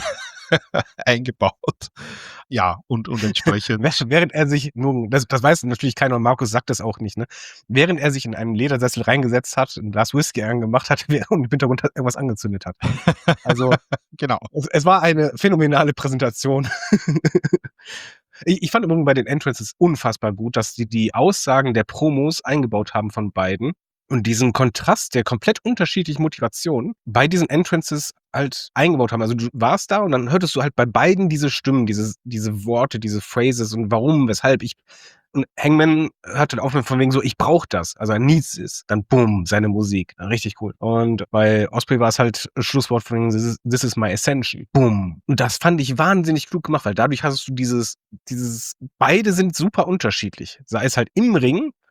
eingebaut. Ja, und, und entsprechend. Während er sich, nur, das, das weiß natürlich keiner und Markus sagt das auch nicht, ne? Während er sich in einem Ledersessel reingesetzt hat, ein Glas Whisky angemacht hat und im Hintergrund irgendwas angezündet hat. Also, genau. Es, es war eine phänomenale Präsentation. Ich, ich fand übrigens bei den Entrances unfassbar gut, dass die die Aussagen der Promos eingebaut haben von beiden und diesen Kontrast der komplett unterschiedlichen Motivationen bei diesen Entrances halt eingebaut haben. Also du warst da und dann hörtest du halt bei beiden diese Stimmen, diese, diese Worte, diese Phrases und warum, weshalb ich. Und Hangman hört dann auf von wegen so, ich brauche das. Also er needs es. Dann boom, seine Musik. Richtig cool. Und bei Osprey war es halt Schlusswort von wegen, this is, this is my ascension. Boom. Und das fand ich wahnsinnig klug gemacht, weil dadurch hast du dieses, dieses, beide sind super unterschiedlich. Sei es halt im Ring,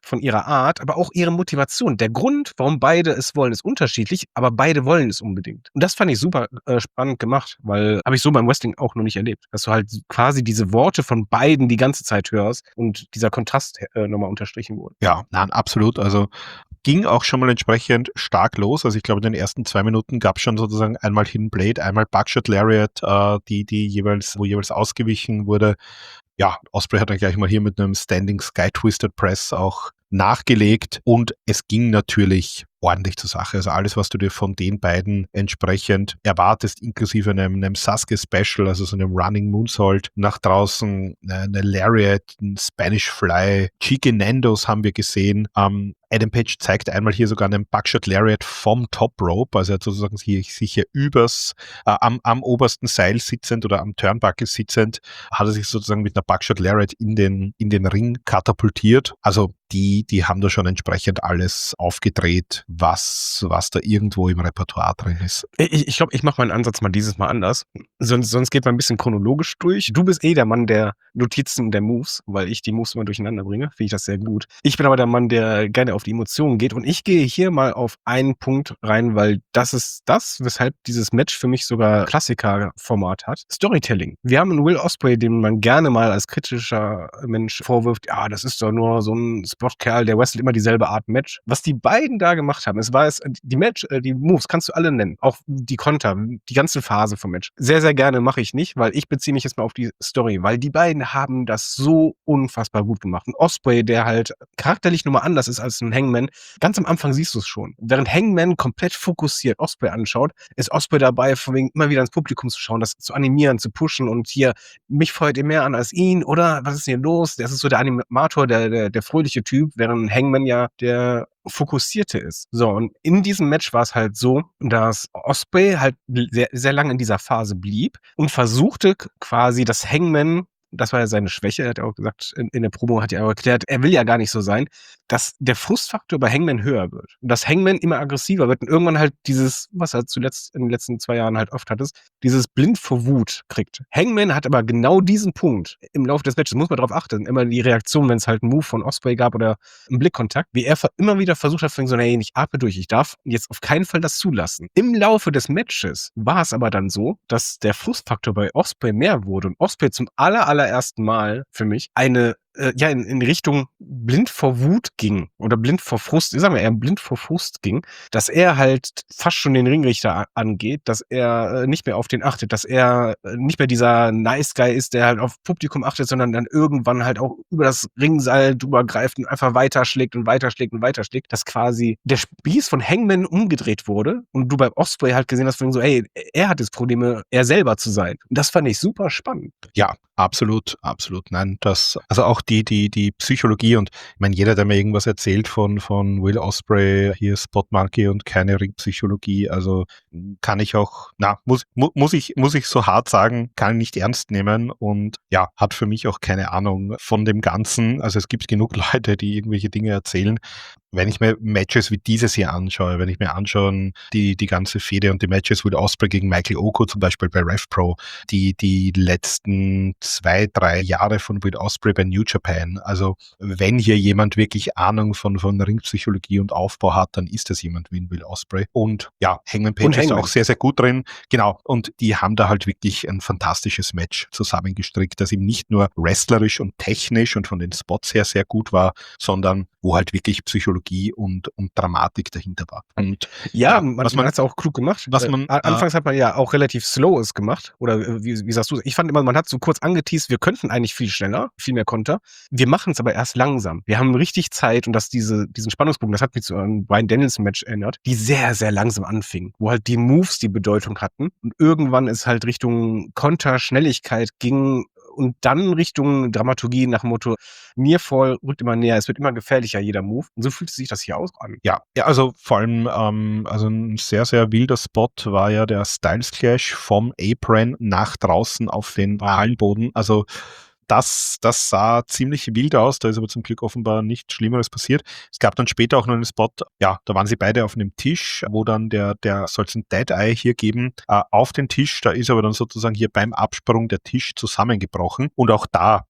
von ihrer Art, aber auch ihre Motivation. Der Grund, warum beide es wollen, ist unterschiedlich, aber beide wollen es unbedingt. Und das fand ich super äh, spannend gemacht, weil habe ich so beim Wrestling auch noch nicht erlebt, dass du halt quasi diese Worte von beiden die ganze Zeit hörst und dieser Kontrast äh, nochmal unterstrichen wurde. Ja, nein, absolut. Also ging auch schon mal entsprechend stark los. Also ich glaube, in den ersten zwei Minuten gab es schon sozusagen einmal Hidden Blade, einmal Buckshot Lariat, äh, die, die jeweils, wo jeweils ausgewichen wurde. Ja, Ospreay hat dann gleich mal hier mit einem Standing Sky Twisted Press auch nachgelegt und es ging natürlich ordentlich zur Sache. Also alles, was du dir von den beiden entsprechend erwartest, inklusive einem, einem Sasuke Special, also so einem Running Moonsault nach draußen, eine Lariat, ein Spanish Fly, Chicken Nandos haben wir gesehen. Ähm, Adam Page zeigt einmal hier sogar einen Buckshot Lariat vom Top Rope, also er hat sozusagen hier, sich hier übers, äh, am, am obersten Seil sitzend oder am Turnbuckle sitzend, hat er sich sozusagen mit einer Buckshot Lariat in den, in den Ring katapultiert. Also die, die haben da schon entsprechend alles aufgedreht, was, was da irgendwo im Repertoire drin ist. Ich, ich glaube, ich mache meinen Ansatz mal dieses Mal anders. Sonst, sonst geht man ein bisschen chronologisch durch. Du bist eh der Mann der Notizen der Moves, weil ich die Moves immer durcheinander bringe. Finde ich das sehr gut. Ich bin aber der Mann, der gerne auf die Emotionen geht. Und ich gehe hier mal auf einen Punkt rein, weil das ist das, weshalb dieses Match für mich sogar Klassiker-Format hat. Storytelling. Wir haben einen Will Ospreay, den man gerne mal als kritischer Mensch vorwirft, ja, das ist doch nur so ein Spotkerl, der wrestelt immer dieselbe Art Match. Was die beiden da gemacht haben, es war es, die Match, die Moves kannst du alle nennen. Auch die Konter, die ganze Phase vom Match. Sehr, sehr gerne mache ich nicht, weil ich beziehe mich jetzt mal auf die Story, weil die beiden haben das so unfassbar gut gemacht. Ein Ospreay, der halt charakterlich nochmal anders ist als ein Hangman. Ganz am Anfang siehst du es schon. Während Hangman komplett fokussiert Ospreay anschaut, ist Ospreay dabei, von wegen immer wieder ins Publikum zu schauen, das zu animieren, zu pushen und hier, mich feuert ihr mehr an als ihn, oder? Was ist denn hier los? Das ist so der Animator, der, der, der fröhliche Typ, während Hangman ja der Fokussierte ist. So, und in diesem Match war es halt so, dass Ospreay halt sehr, sehr lange in dieser Phase blieb und versuchte quasi das Hangman, das war ja seine Schwäche, er hat ja auch gesagt, in, in der Promo hat er auch erklärt, er will ja gar nicht so sein, dass der Frustfaktor bei Hangman höher wird. Und dass Hangman immer aggressiver wird und irgendwann halt dieses, was er zuletzt in den letzten zwei Jahren halt oft hattest, dieses blind vor Wut kriegt. Hangman hat aber genau diesen Punkt im Laufe des Matches, muss man darauf achten, immer die Reaktion, wenn es halt einen Move von Ospreay gab oder einen Blickkontakt, wie er immer wieder versucht hat, so, hey, ich atme durch, ich darf jetzt auf keinen Fall das zulassen. Im Laufe des Matches war es aber dann so, dass der Frustfaktor bei Ospreay mehr wurde und Ospreay zum aller, allerersten Mal für mich eine äh, ja, in, in Richtung blind vor Wut ging oder blind vor Frust, sagen wir eher blind vor Frust ging, dass er halt fast schon den Ringrichter a- angeht, dass er äh, nicht mehr auf den achtet, dass er äh, nicht mehr dieser Nice Guy ist, der halt auf Publikum achtet, sondern dann irgendwann halt auch über das Ringseil drüber greift und einfach weiterschlägt und weiterschlägt und weiterschlägt, dass quasi der Spieß von Hangman umgedreht wurde und du beim Ospreay halt gesehen hast, so, ey, er hat jetzt Probleme, er selber zu sein. Und das fand ich super spannend. Ja, absolut, absolut. Nein, das, also auch die, die, die Psychologie und ich meine, jeder, der mir irgendwas erzählt von, von Will Ospreay, hier Spot Monkey und keine Ringpsychologie, also kann ich auch, na, muss, mu, muss ich, muss ich so hart sagen, kann ich nicht ernst nehmen und ja, hat für mich auch keine Ahnung von dem Ganzen. Also es gibt genug Leute, die irgendwelche Dinge erzählen. Wenn ich mir Matches wie dieses hier anschaue, wenn ich mir anschaue, die, die ganze Fehde und die Matches Will Ospreay gegen Michael Oko zum Beispiel bei RevPro, die, die letzten zwei, drei Jahre von Will Ospreay bei New Japan, also wenn hier jemand wirklich Ahnung von, von Ringpsychologie und Aufbau hat, dann ist das jemand wie Will Ospreay. Und ja, Hangman Page Und ist Hangman. auch sehr, sehr gut drin. Genau. Und die haben da halt wirklich ein fantastisches Match zusammengestrickt, das eben nicht nur wrestlerisch und technisch und von den Spots her sehr gut war, sondern wo halt wirklich Psychologie und, und Dramatik dahinter war. Und Ja, ja, man, was man man- hat es auch klug gemacht. was Äh, man, a- äh, Anfangs hat man ja auch relativ slow es gemacht. Oder äh, wie, wie sagst du? Ich fand immer, man hat so kurz angeteased, wir könnten eigentlich viel schneller, viel mehr Konter. Wir machen es aber erst langsam. Wir haben richtig Zeit und dass diese, diesen Spannungsbogen, das hat mich zu einem Bryan Danielson-Match erinnert, die sehr, sehr langsam anfing, wo halt die Moves die Bedeutung hatten. Und irgendwann ist halt Richtung Konter, Schnelligkeit ging und dann Richtung Dramaturgie nach dem Motto, Nearfall rückt immer näher, es wird immer gefährlicher, jeder Move. Und so fühlt sich das hier auch an. Ja, ja, also vor allem, ähm, also ein sehr, sehr wilder Spot war ja der Styles Clash vom Apron nach draußen auf den Hallenboden. Also das, das sah ziemlich wild aus, da ist aber zum Glück offenbar nichts Schlimmeres passiert. Es gab dann später auch noch einen Spot, ja, da waren sie beide auf einem Tisch, wo dann der, der soll es ein Dead Eye hier geben, äh, auf den Tisch, da ist aber dann sozusagen hier beim Absprung der Tisch zusammengebrochen und auch da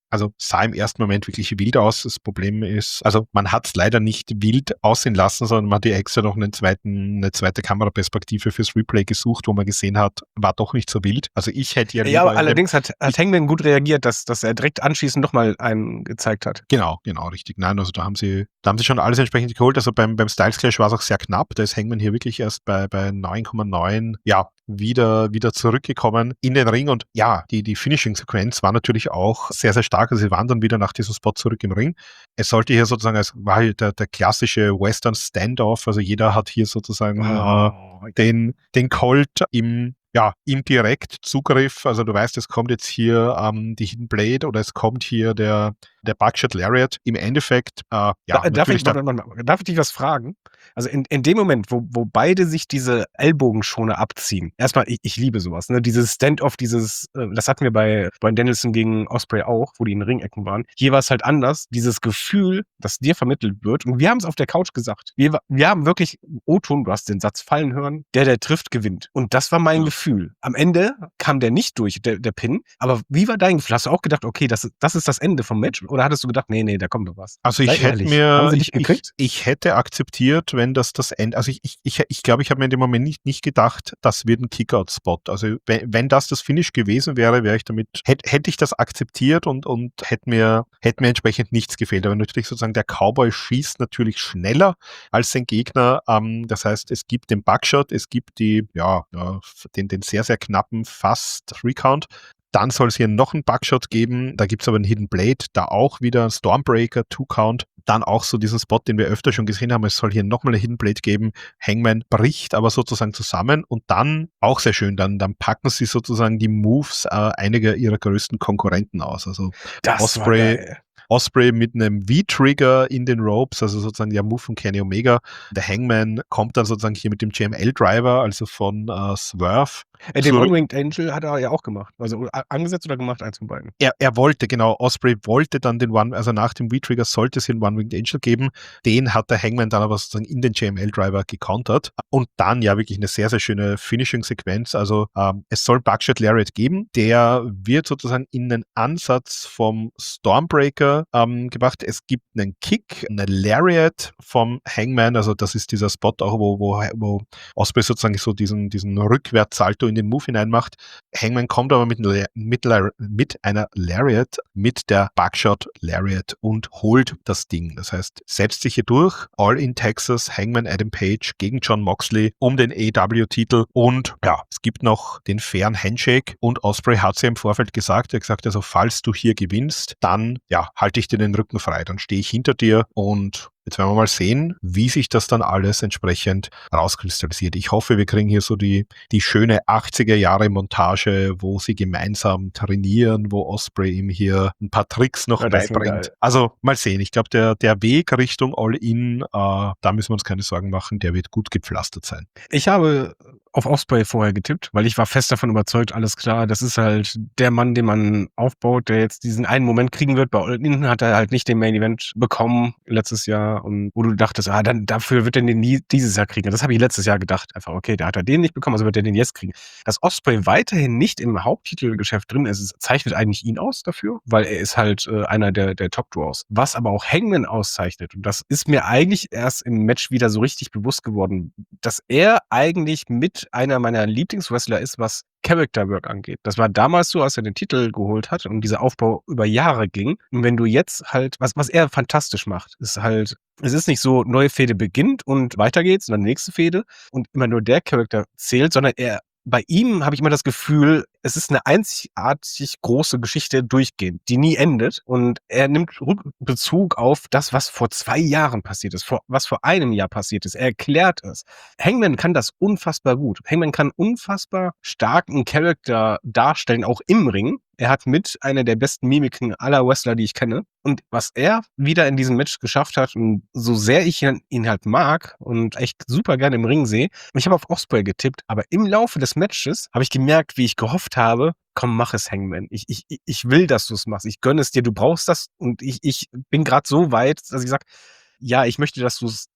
also sah im ersten Moment wirklich wild aus. Das Problem ist, also man hat es leider nicht wild aussehen lassen, sondern man hat die extra noch einen zweiten, eine zweite Kameraperspektive fürs Replay gesucht, wo man gesehen hat, war doch nicht so wild. Also ich hätte ja Ja, lieber aber in dem- allerdings hat, hat Hangman gut reagiert, dass, dass er direkt anschließend nochmal einen gezeigt hat. Genau, genau, richtig. Nein, also da haben sie, da haben sie schon alles entsprechend geholt. Also beim, beim Styles Clash war es auch sehr knapp. Da ist Hangman hier wirklich erst bei, bei neun Komma neun, ja, wieder, wieder zurückgekommen in den Ring. Und ja, die, die Finishing-Sequenz war natürlich auch sehr, sehr stark. Also sie waren dann wieder nach diesem Spot zurück im Ring. Es sollte hier sozusagen, es war hier der, der klassische Western Standoff. Also jeder hat hier sozusagen Oh, äh, den, den Colt im ja, im Direktzugriff, also du weißt, es kommt jetzt hier ähm, die Hidden Blade oder es kommt hier der, der Buckshot Lariat. Im Endeffekt, äh, ja, Da- darf, ich, natürlich warte, warte, warte, darf ich dich was fragen? Also in, in dem Moment, wo, wo beide sich diese Ellbogenschoner abziehen, erstmal, ich, ich liebe sowas, ne? Dieses Stand-off, dieses, äh, das hatten wir bei Bryan Danielson gegen Ospreay auch, wo die in Ringecken waren. Hier war es halt anders, dieses Gefühl, das dir vermittelt wird. Und wir haben es auf der Couch gesagt. Wir, wa- wir haben wirklich, O-Ton, du hast den Satz fallen hören, der, der trifft, gewinnt. Und das war mein Ja. Gefühl. Am Ende kam der nicht durch, der, der Pin. Aber wie war dein Gefühl? Hast du auch gedacht, okay, das, das ist das Ende vom Match? Oder hattest du gedacht, nee, nee, da kommt noch was? Also Sei ich hätte ehrlich, mir, haben sie dich ich, ich, gekriegt? ich hätte akzeptiert, wenn das das Ende, also ich ich, ich, ich glaube, ich habe mir in dem Moment nicht, nicht gedacht, das wird ein Kickout-Spot. Also wenn, wenn das das Finish gewesen wäre, wäre ich damit, hätte, hätte ich das akzeptiert und, und hätte mir, hätte mir entsprechend nichts gefehlt. Aber natürlich sozusagen der Cowboy schießt natürlich schneller als sein Gegner. Ähm, das heißt, es gibt den Buckshot, es gibt die, ja, ja den, den sehr, sehr knappen Fast Three-Count. Dann soll es hier noch einen Buckshot geben. Da gibt es aber einen Hidden Blade, da auch wieder ein Stormbreaker, Two-Count. Dann auch so diesen Spot, den wir öfter schon gesehen haben. Es soll hier nochmal eine Hidden Blade geben. Hangman bricht aber sozusagen zusammen und dann, auch sehr schön, dann, dann packen sie sozusagen die Moves äh, einiger ihrer größten Konkurrenten aus. Also Das Ospreay, war geil. Ospreay mit einem V-Trigger in den Ropes, also sozusagen der Move von Kenny Omega. Der Hangman kommt dann sozusagen hier mit dem G M L-Driver, also von äh, Swerve. Äh, den zur- One-Winged Angel hat er ja auch gemacht. Also a- angesetzt oder gemacht, eins von beiden. Er, er wollte, genau, Ospreay wollte dann den One, also nach dem V-Trigger sollte es hier einen One-Winged Angel geben. Den hat der Hangman dann aber sozusagen in den G M L-Driver gecountert. Und dann ja wirklich eine sehr, sehr schöne Finishing-Sequenz. Also ähm, es soll Buckshot Lariat geben. Der wird sozusagen in den Ansatz vom Stormbreaker ähm, gebracht. Es gibt einen Kick, eine Lariat vom Hangman. Also das ist dieser Spot auch, wo, wo, wo Ospreay sozusagen so diesen, diesen Rückwärtssalto in den Move hineinmacht. Hangman kommt aber mit, einer- mit, einer- mit einer Lariat, mit der Buckshot Lariat und holt das Ding. Das heißt, setzt sich hier durch, All in Texas, Hangman Adam Page gegen Jon Moxley um den A E W-Titel und ja, es gibt noch den fairen Handshake und Ospreay hat ja im Vorfeld gesagt, er hat gesagt, also falls du hier gewinnst, dann ja, halte ich dir den Rücken frei, dann stehe ich hinter dir und jetzt werden wir mal sehen, wie sich das dann alles entsprechend rauskristallisiert. Ich hoffe, wir kriegen hier so die, die schöne achtziger Jahre Montage, wo sie gemeinsam trainieren, wo Ospreay ihm hier ein paar Tricks noch Ja, das wär beibringt. geil. Also mal sehen. Ich glaube, der, der Weg Richtung All-In, äh, da müssen wir uns keine Sorgen machen, der wird gut gepflastert sein. Ich habe auf Ospreay vorher getippt, weil ich war fest davon überzeugt, alles klar, das ist halt der Mann, den man aufbaut, der jetzt diesen einen Moment kriegen wird. Bei All-In hat er halt nicht den Main Event bekommen letztes Jahr und wo du dachtest, ah, dann dafür wird er den nie dieses Jahr kriegen. Das habe ich letztes Jahr gedacht. Einfach, okay, da hat er den nicht bekommen, also wird er den jetzt kriegen. Dass Ospreay weiterhin nicht im Haupttitelgeschäft drin ist, es zeichnet eigentlich ihn aus dafür, weil er ist halt äh, einer der, der Top-Draws. Was aber auch Hangman auszeichnet, und das ist mir eigentlich erst im Match wieder so richtig bewusst geworden, dass er eigentlich mit einer meiner Lieblingswrestler ist, was Character Work angeht. Das war damals so, als er den Titel geholt hat und dieser Aufbau über Jahre ging. Und wenn du jetzt halt, was, was er fantastisch macht, ist halt, es ist nicht so, neue Fehde beginnt und weiter geht's und dann nächste Fehde und immer nur der Charakter zählt, sondern er, bei ihm habe ich immer das Gefühl, es ist eine einzigartig große Geschichte durchgehend, die nie endet. Und er nimmt Rückbezug auf das, was vor zwei Jahren passiert ist, vor, was vor einem Jahr passiert ist. Er erklärt es. Hangman kann das unfassbar gut. Hangman kann unfassbar starken Charakter darstellen, auch im Ring. Er hat mit einer der besten Mimiken aller Wrestler, die ich kenne. Und was er wieder in diesem Match geschafft hat, und so sehr ich ihn, ihn halt mag und echt super gerne im Ring sehe, und ich habe auf Ospreay getippt, aber im Laufe des Matches habe ich gemerkt, wie ich gehofft habe, komm, mach es, Hangman. Ich, ich, ich will, dass du es machst. Ich gönne es dir, du brauchst das. Und ich, ich bin gerade so weit, dass ich sage, ja, ich möchte, dass du es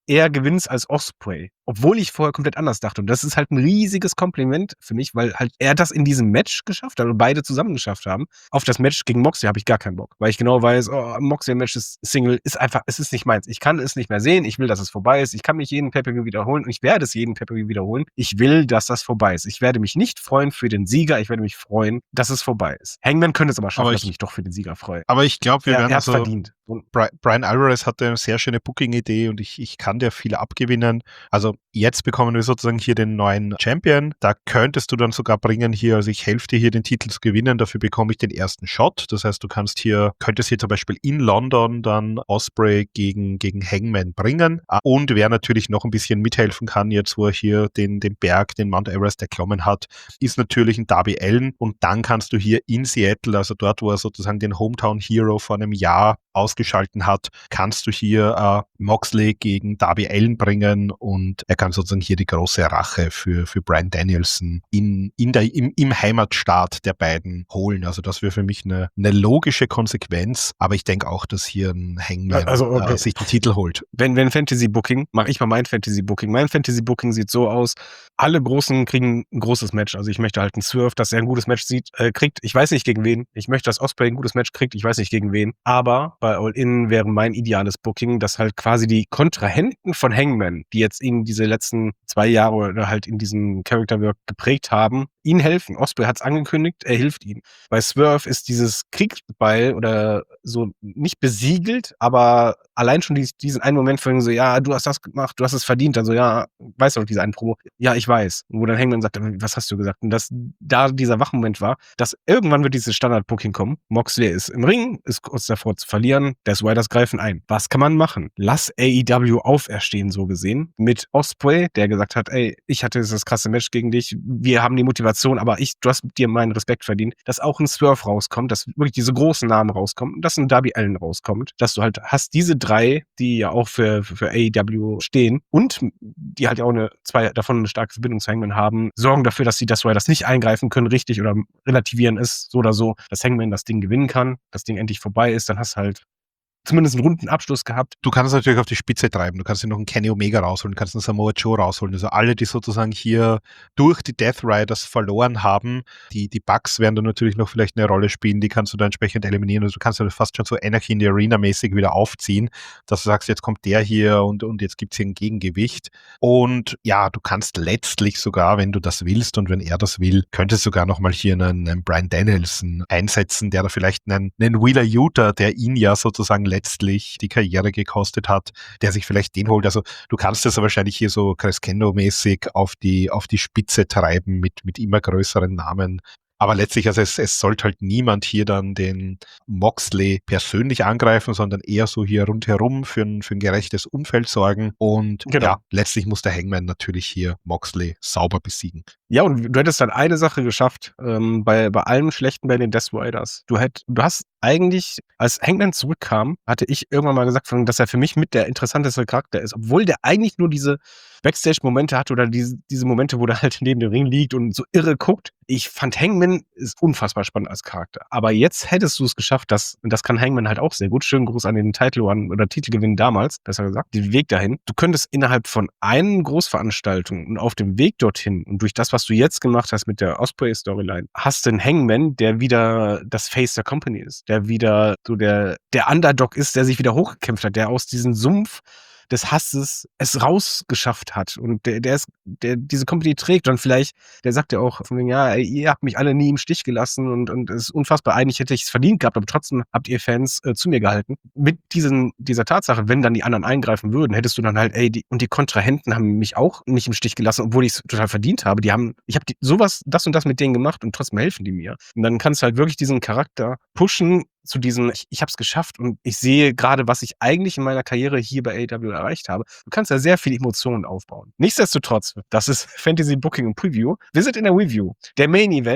eher gewinnst als Ospreay. Obwohl ich vorher komplett anders dachte. Und das ist halt ein riesiges Kompliment für mich, weil halt er das in diesem Match geschafft hat und beide zusammen geschafft haben. Auf das Match gegen Moxley habe ich gar keinen Bock, weil ich genau weiß, oh, Moxley-Match ist Single, ist einfach, es ist nicht meins. Ich kann es nicht mehr sehen, ich will, dass es vorbei ist. Ich kann mich jeden Pay-Per-View wiederholen und ich werde es jeden Pay-Per-View wiederholen. Ich will, dass das vorbei ist. Ich werde mich nicht freuen für den Sieger, ich werde mich freuen, dass es vorbei ist. Hangman könnte es aber schaffen, Aber dass ich- ich mich doch für den Sieger freue. Aber ich glaube, wir Er, werden er hat es also verdient. Und Bri- Brian Alvarez hatte eine sehr schöne Booking-Idee und ich, ich kann dir viel abgewinnen. Also jetzt bekommen wir sozusagen hier den neuen Champion. Da könntest du dann sogar bringen hier, also ich helfe dir hier den Titel zu gewinnen, dafür bekomme ich den ersten Shot. Das heißt, du kannst hier, könntest hier zum Beispiel in London dann Ospreay gegen, gegen Hangman bringen. Und wer natürlich noch ein bisschen mithelfen kann, jetzt wo er hier den, den Berg, den Mount Everest erklommen hat, ist natürlich ein Darby Allin. Und dann kannst du hier in Seattle, also dort, wo er sozusagen den Hometown Hero vor einem Jahr ausgeschalten hat, kannst du hier äh, Moxley gegen Darby Allin bringen und er kann sozusagen hier die große Rache für, für Bryan Danielson in, in der, im, im Heimatstaat der beiden holen. Also das wäre für mich eine, eine logische Konsequenz, aber ich denke auch, dass hier ein Hangman Also, okay. äh, sich den Titel holt. wenn, wenn Fantasy-Booking, mache ich mal mein Fantasy-Booking. Mein Fantasy-Booking sieht so aus, alle Großen kriegen ein großes Match. Also ich möchte halt einen Swerve, dass er ein gutes Match sieht, äh, kriegt. Ich weiß nicht gegen wen. Ich möchte, dass Ospreay ein gutes Match kriegt. Ich weiß nicht gegen wen. Aber bei All-In wäre mein ideales Booking, dass halt quasi die Kontrahenten von Hangman, die jetzt ihn diese letzten zwei Jahre oder halt in diesem Character-Work geprägt haben, ihnen helfen. Ospreay hat es angekündigt, er hilft ihm. Bei Swerve ist dieses Kriegsbeil oder so nicht besiegelt, aber allein schon dies, diesen einen Moment von so, ja, du hast das gemacht, du hast es verdient. Dann so, ja, weißt du noch, diese einen Promo? Ja, ich weiß. Wo dann Hangman sagt, was hast du gesagt? Und dass da dieser Wachmoment war, dass irgendwann wird dieses Standard-Booking kommen. Moxley ist im Ring, ist kurz davor zu verlieren, Death Riders greifen ein. Was kann man machen? Lass A E W auferstehen, so gesehen, mit Ospreay, der gesagt hat, ey, ich hatte das krasse Match gegen dich, wir haben die Motivation, aber ich, du hast dir meinen Respekt verdient, dass auch ein Swerve rauskommt, dass wirklich diese großen Namen rauskommen, dass ein Darby Allin rauskommt, dass du halt hast diese drei, die ja auch für, für, für A E W stehen und die halt ja auch eine, zwei davon eine starke Verbindung zu Hangman haben, sorgen dafür, dass die Death Riders nicht eingreifen können, richtig, oder relativieren ist, so oder so, dass Hangman das Ding gewinnen kann, das Ding endlich vorbei ist, dann hast du halt zumindest einen runden Abschluss gehabt. Du kannst es natürlich auf die Spitze treiben. Du kannst dir noch einen Kenny Omega rausholen, du kannst einen Samoa Joe rausholen. Also alle, die sozusagen hier durch die Death Riders verloren haben, die, die Bucks werden dann natürlich noch vielleicht eine Rolle spielen, die kannst du da entsprechend eliminieren. Also du kannst ja fast schon so Anarchy in the Arena mäßig wieder aufziehen, dass du sagst, jetzt kommt der hier und, und jetzt gibt es hier ein Gegengewicht. Und ja, du kannst letztlich sogar, wenn du das willst und wenn er das will, könntest du sogar nochmal hier einen, einen Bryan Danielson einsetzen, der da vielleicht einen, einen Wheeler Yuta, der ihn ja sozusagen letztlich die Karriere gekostet hat, der sich vielleicht den holt. Also du kannst das wahrscheinlich hier so Crescendo-mäßig auf die, auf die Spitze treiben mit, mit immer größeren Namen. Aber letztlich, also es, es sollte halt niemand hier dann den Moxley persönlich angreifen, sondern eher so hier rundherum für ein, für ein gerechtes Umfeld sorgen. Und Genau. ja, letztlich muss der Hangman natürlich hier Moxley sauber besiegen. Ja, und du hättest dann eine Sache geschafft, ähm, bei, bei allem Schlechten bei den Death Riders. Du hätt, du hast eigentlich, als Hangman zurückkam, hatte ich irgendwann mal gesagt, dass er für mich mit der interessanteste Charakter ist, obwohl der eigentlich nur diese Backstage-Momente hat oder diese, diese Momente, wo der halt neben dem Ring liegt und so irre guckt. Ich fand Hangman ist unfassbar spannend als Charakter. Aber jetzt hättest du es geschafft, dass, und das kann Hangman halt auch sehr gut, schönen Gruß an den Title One oder Titelgewinn damals, besser gesagt, den Weg dahin. Du könntest innerhalb von einer Großveranstaltung und auf dem Weg dorthin und durch das, was du jetzt gemacht hast mit der Ospreay-Storyline, hast du einen Hangman, der wieder das Face der Company ist, der wieder so der, der Underdog ist, der sich wieder hochgekämpft hat, der aus diesem Sumpf des Hasses es rausgeschafft hat und der, der ist, der diese Company trägt und vielleicht, der sagt ja auch von wegen, ja, ihr habt mich alle nie im Stich gelassen und, und es ist unfassbar, eigentlich hätte ich es verdient gehabt, aber trotzdem habt ihr Fans äh, zu mir gehalten. Mit diesen, dieser Tatsache, wenn dann die anderen eingreifen würden, hättest du dann halt, ey, die, und die Kontrahenten haben mich auch nicht im Stich gelassen, obwohl ich es total verdient habe. Die haben, ich habe sowas, das und das mit denen gemacht und trotzdem helfen die mir. Und dann kannst du halt wirklich diesen Charakter pushen, zu diesem, ich, ich habe es geschafft und ich sehe gerade, was ich eigentlich in meiner Karriere hier bei A E W erreicht habe. Du kannst da sehr viele Emotionen aufbauen. Nichtsdestotrotz, das ist Fantasy Booking und Preview. Wir sind in der Review. Der Main Event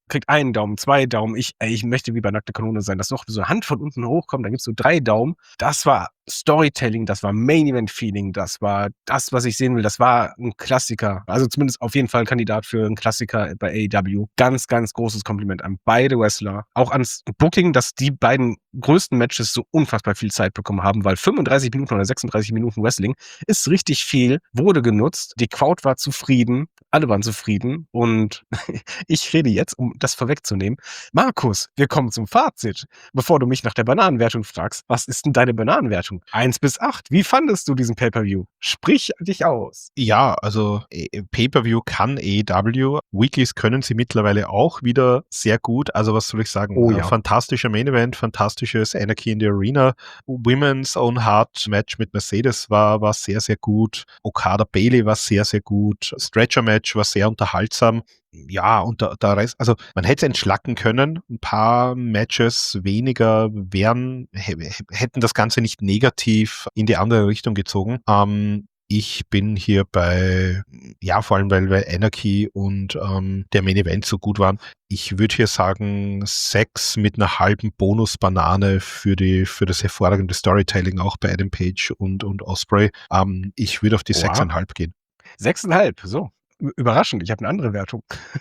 kriegt einen Daumen, zwei Daumen. Ich, ey, ich möchte wie bei Nackte Kanone sein, dass noch so eine Hand von unten hochkommt, dann gibt's so drei Daumen. Das war Storytelling, das war Main-Event-Feeling, das war das, was ich sehen will. Das war ein Klassiker. Also zumindest auf jeden Fall Kandidat für einen Klassiker bei A E W. Ganz, ganz großes Kompliment an beide Wrestler. Auch ans Booking, dass die beiden größten Matches so unfassbar viel Zeit bekommen haben, weil fünfunddreißig Minuten oder sechsunddreißig Minuten Wrestling ist richtig viel, wurde genutzt. Die Crowd war zufrieden, alle waren zufrieden und ich rede jetzt, um das vorwegzunehmen. Markus, wir kommen zum Fazit. Bevor du mich nach der Bananenwertung fragst, was ist denn deine Bananenwertung? eins bis acht. Wie fandest du diesen Pay-Per-View? Sprich dich aus. Ja, also äh, Pay-Per-View kann A E W. Weeklies können sie mittlerweile auch wieder sehr gut. Also was soll ich sagen? Oh Äh, ja. Fantastischer Main-Event, fantastisches Anarchy in the Arena. Women's Own Heart Match mit Mercedes war, war sehr, sehr gut. Okada Bailey war sehr, sehr gut. Stretcher Match war sehr unterhaltsam. Ja, und der, der Rest, also man hätte es entschlacken können. Ein paar Matches weniger wären, hä- hätten das Ganze nicht negativ in die andere Richtung gezogen. Ähm, ich bin hier bei, ja, vor allem, weil, weil Anarchy und ähm, der Main Event so gut waren. Ich würde hier sagen, sechs mit einer halben Bonus-Banane für die, für das hervorragende Storytelling auch bei Adam Page und, und Ospreay. Ähm, ich würde auf die Oha. sechs Komma fünf gehen. Sechseinhalb, so. Ü- Überraschend, ich habe eine andere Wertung.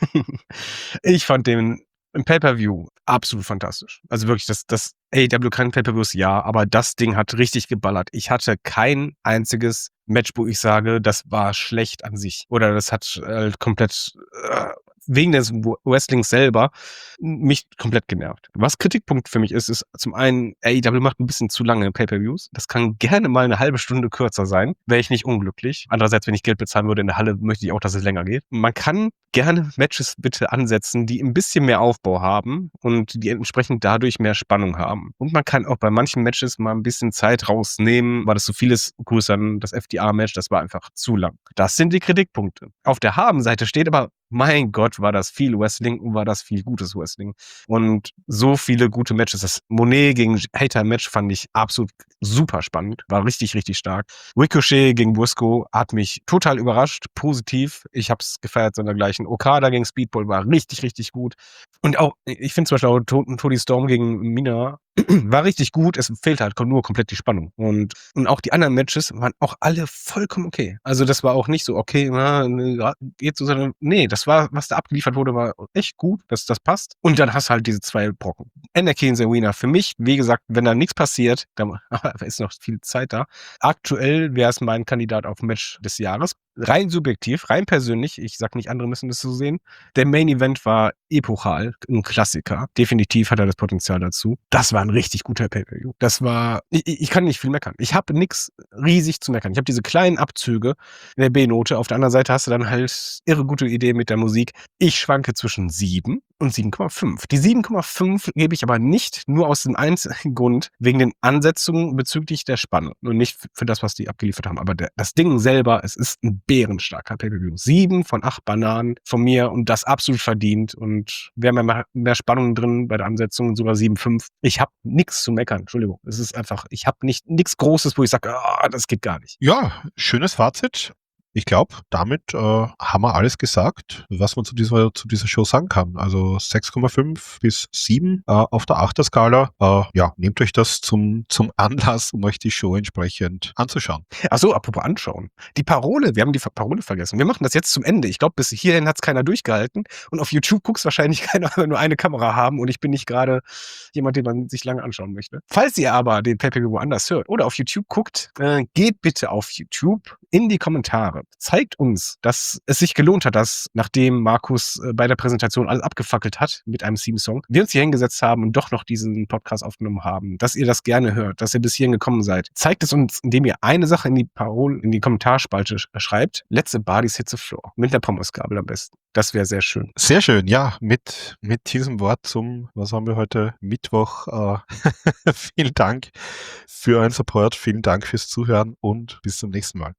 Ich fand den im Pay-Per-View absolut fantastisch. Also wirklich, das, das A E W kann Pay-Per-Views, ja, aber das Ding hat richtig geballert. Ich hatte kein einziges Match, wo ich sage, das war schlecht an sich. Oder das hat äh, komplett äh, wegen des Wrestlings selber mich komplett genervt. Was Kritikpunkt für mich ist, ist zum einen, A E W macht ein bisschen zu lange Pay-Per-Views. Das kann gerne mal eine halbe Stunde kürzer sein. Wäre ich nicht unglücklich. Andererseits, wenn ich Geld bezahlen würde in der Halle, möchte ich auch, dass es länger geht. Man kann gerne Matches bitte ansetzen, die ein bisschen mehr Aufbau haben und die entsprechend dadurch mehr Spannung haben. Und man kann auch bei manchen Matches mal ein bisschen Zeit rausnehmen, weil das so vieles, Grüße an das F D R-Match, das war einfach zu lang. Das sind die Kritikpunkte. Auf der Habenseite steht aber, mein Gott, war das viel Wrestling und war das viel gutes Wrestling. Und so viele gute Matches. Das Monet gegen Hater-Match fand ich absolut super spannend. War richtig, richtig stark. Ricochet gegen Briscoe hat mich total überrascht. Positiv. Ich hab's gefeiert sondergleichen. Okada gegen Speedball war richtig, richtig gut. Und auch, ich finde zum Beispiel auch To- Toni Storm gegen Mina war richtig gut. Es fehlt halt nur komplett die Spannung. Und, und auch die anderen Matches waren auch alle vollkommen okay. Also das war auch nicht so, okay, na, ne, geht so, sondern nee, das war, was da abgeliefert wurde, war echt gut, dass das passt. Und dann hast du halt diese zwei Brocken. Anarchy in the Arena. Für mich, wie gesagt, wenn da nichts passiert, dann ist noch viel Zeit da. Aktuell wäre es mein Kandidat auf Match des Jahres. Rein subjektiv, rein persönlich, ich sag nicht, andere müssen das so sehen. Der Main Event war epochal, ein Klassiker. Definitiv hat er das Potenzial dazu. Das war ein richtig guter Pay-Per-View. Das war, ich, ich kann nicht viel meckern. Ich habe nichts riesig zu meckern. Ich habe diese kleinen Abzüge in der B-Note. Auf der anderen Seite hast du dann halt irre gute Idee mit der Musik. Ich schwanke zwischen sieben und sieben Komma fünf. Die sieben Komma fünf gebe ich aber nicht nur aus dem einzigen Grund, wegen den Ansetzungen bezüglich der Spannung und nicht für das, was die abgeliefert haben. Aber der, das Ding selber, es ist ein bärenstarker Pay-Per-View. Sieben von acht Bananen von mir und das absolut verdient. Und wir haben ja mehr, mehr Spannung drin bei der Ansetzung, sogar sieben Komma fünf. Ich habe nichts zu meckern. Entschuldigung. Es ist einfach, ich habe nicht nichts Großes, wo ich sage, oh, das geht gar nicht. Ja, schönes Fazit. Ich glaube, damit äh, haben wir alles gesagt, was man zu dieser, zu dieser Show sagen kann. Also sechs Komma fünf bis sieben äh, auf der Achter-Skala. Äh, ja, nehmt euch das zum, zum Anlass, um euch die Show entsprechend anzuschauen. Ach so, apropos anschauen. Die Parole, wir haben die Parole vergessen. Wir machen das jetzt zum Ende. Ich glaube, bis hierhin hat es keiner durchgehalten. Und auf YouTube guckt es wahrscheinlich keiner, weil wir nur eine Kamera haben. Und ich bin nicht gerade jemand, den man sich lange anschauen möchte. Falls ihr aber den Pay-Per-View woanders hört oder auf YouTube guckt, äh, geht bitte auf YouTube in die Kommentare. Zeigt uns, dass es sich gelohnt hat, dass nachdem Markus äh, bei der Präsentation alles abgefackelt hat mit einem Theme-Song, wir uns hier hingesetzt haben und doch noch diesen Podcast aufgenommen haben, dass ihr das gerne hört, dass ihr bis hierhin gekommen seid. Zeigt es uns, indem ihr eine Sache in die Parole, in die Kommentarspalte sch- schreibt. Let's the bodies hit the floor. Mit der Pommesgabel am besten. Das wäre sehr schön. Sehr schön, ja, mit, mit diesem Wort zum, was haben wir heute, Mittwoch. Äh, vielen Dank für euren Support, vielen Dank fürs Zuhören und bis zum nächsten Mal.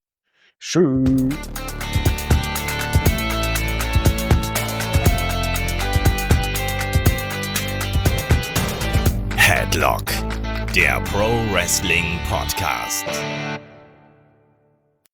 Schön. Headlock, der Pro Wrestling Podcast.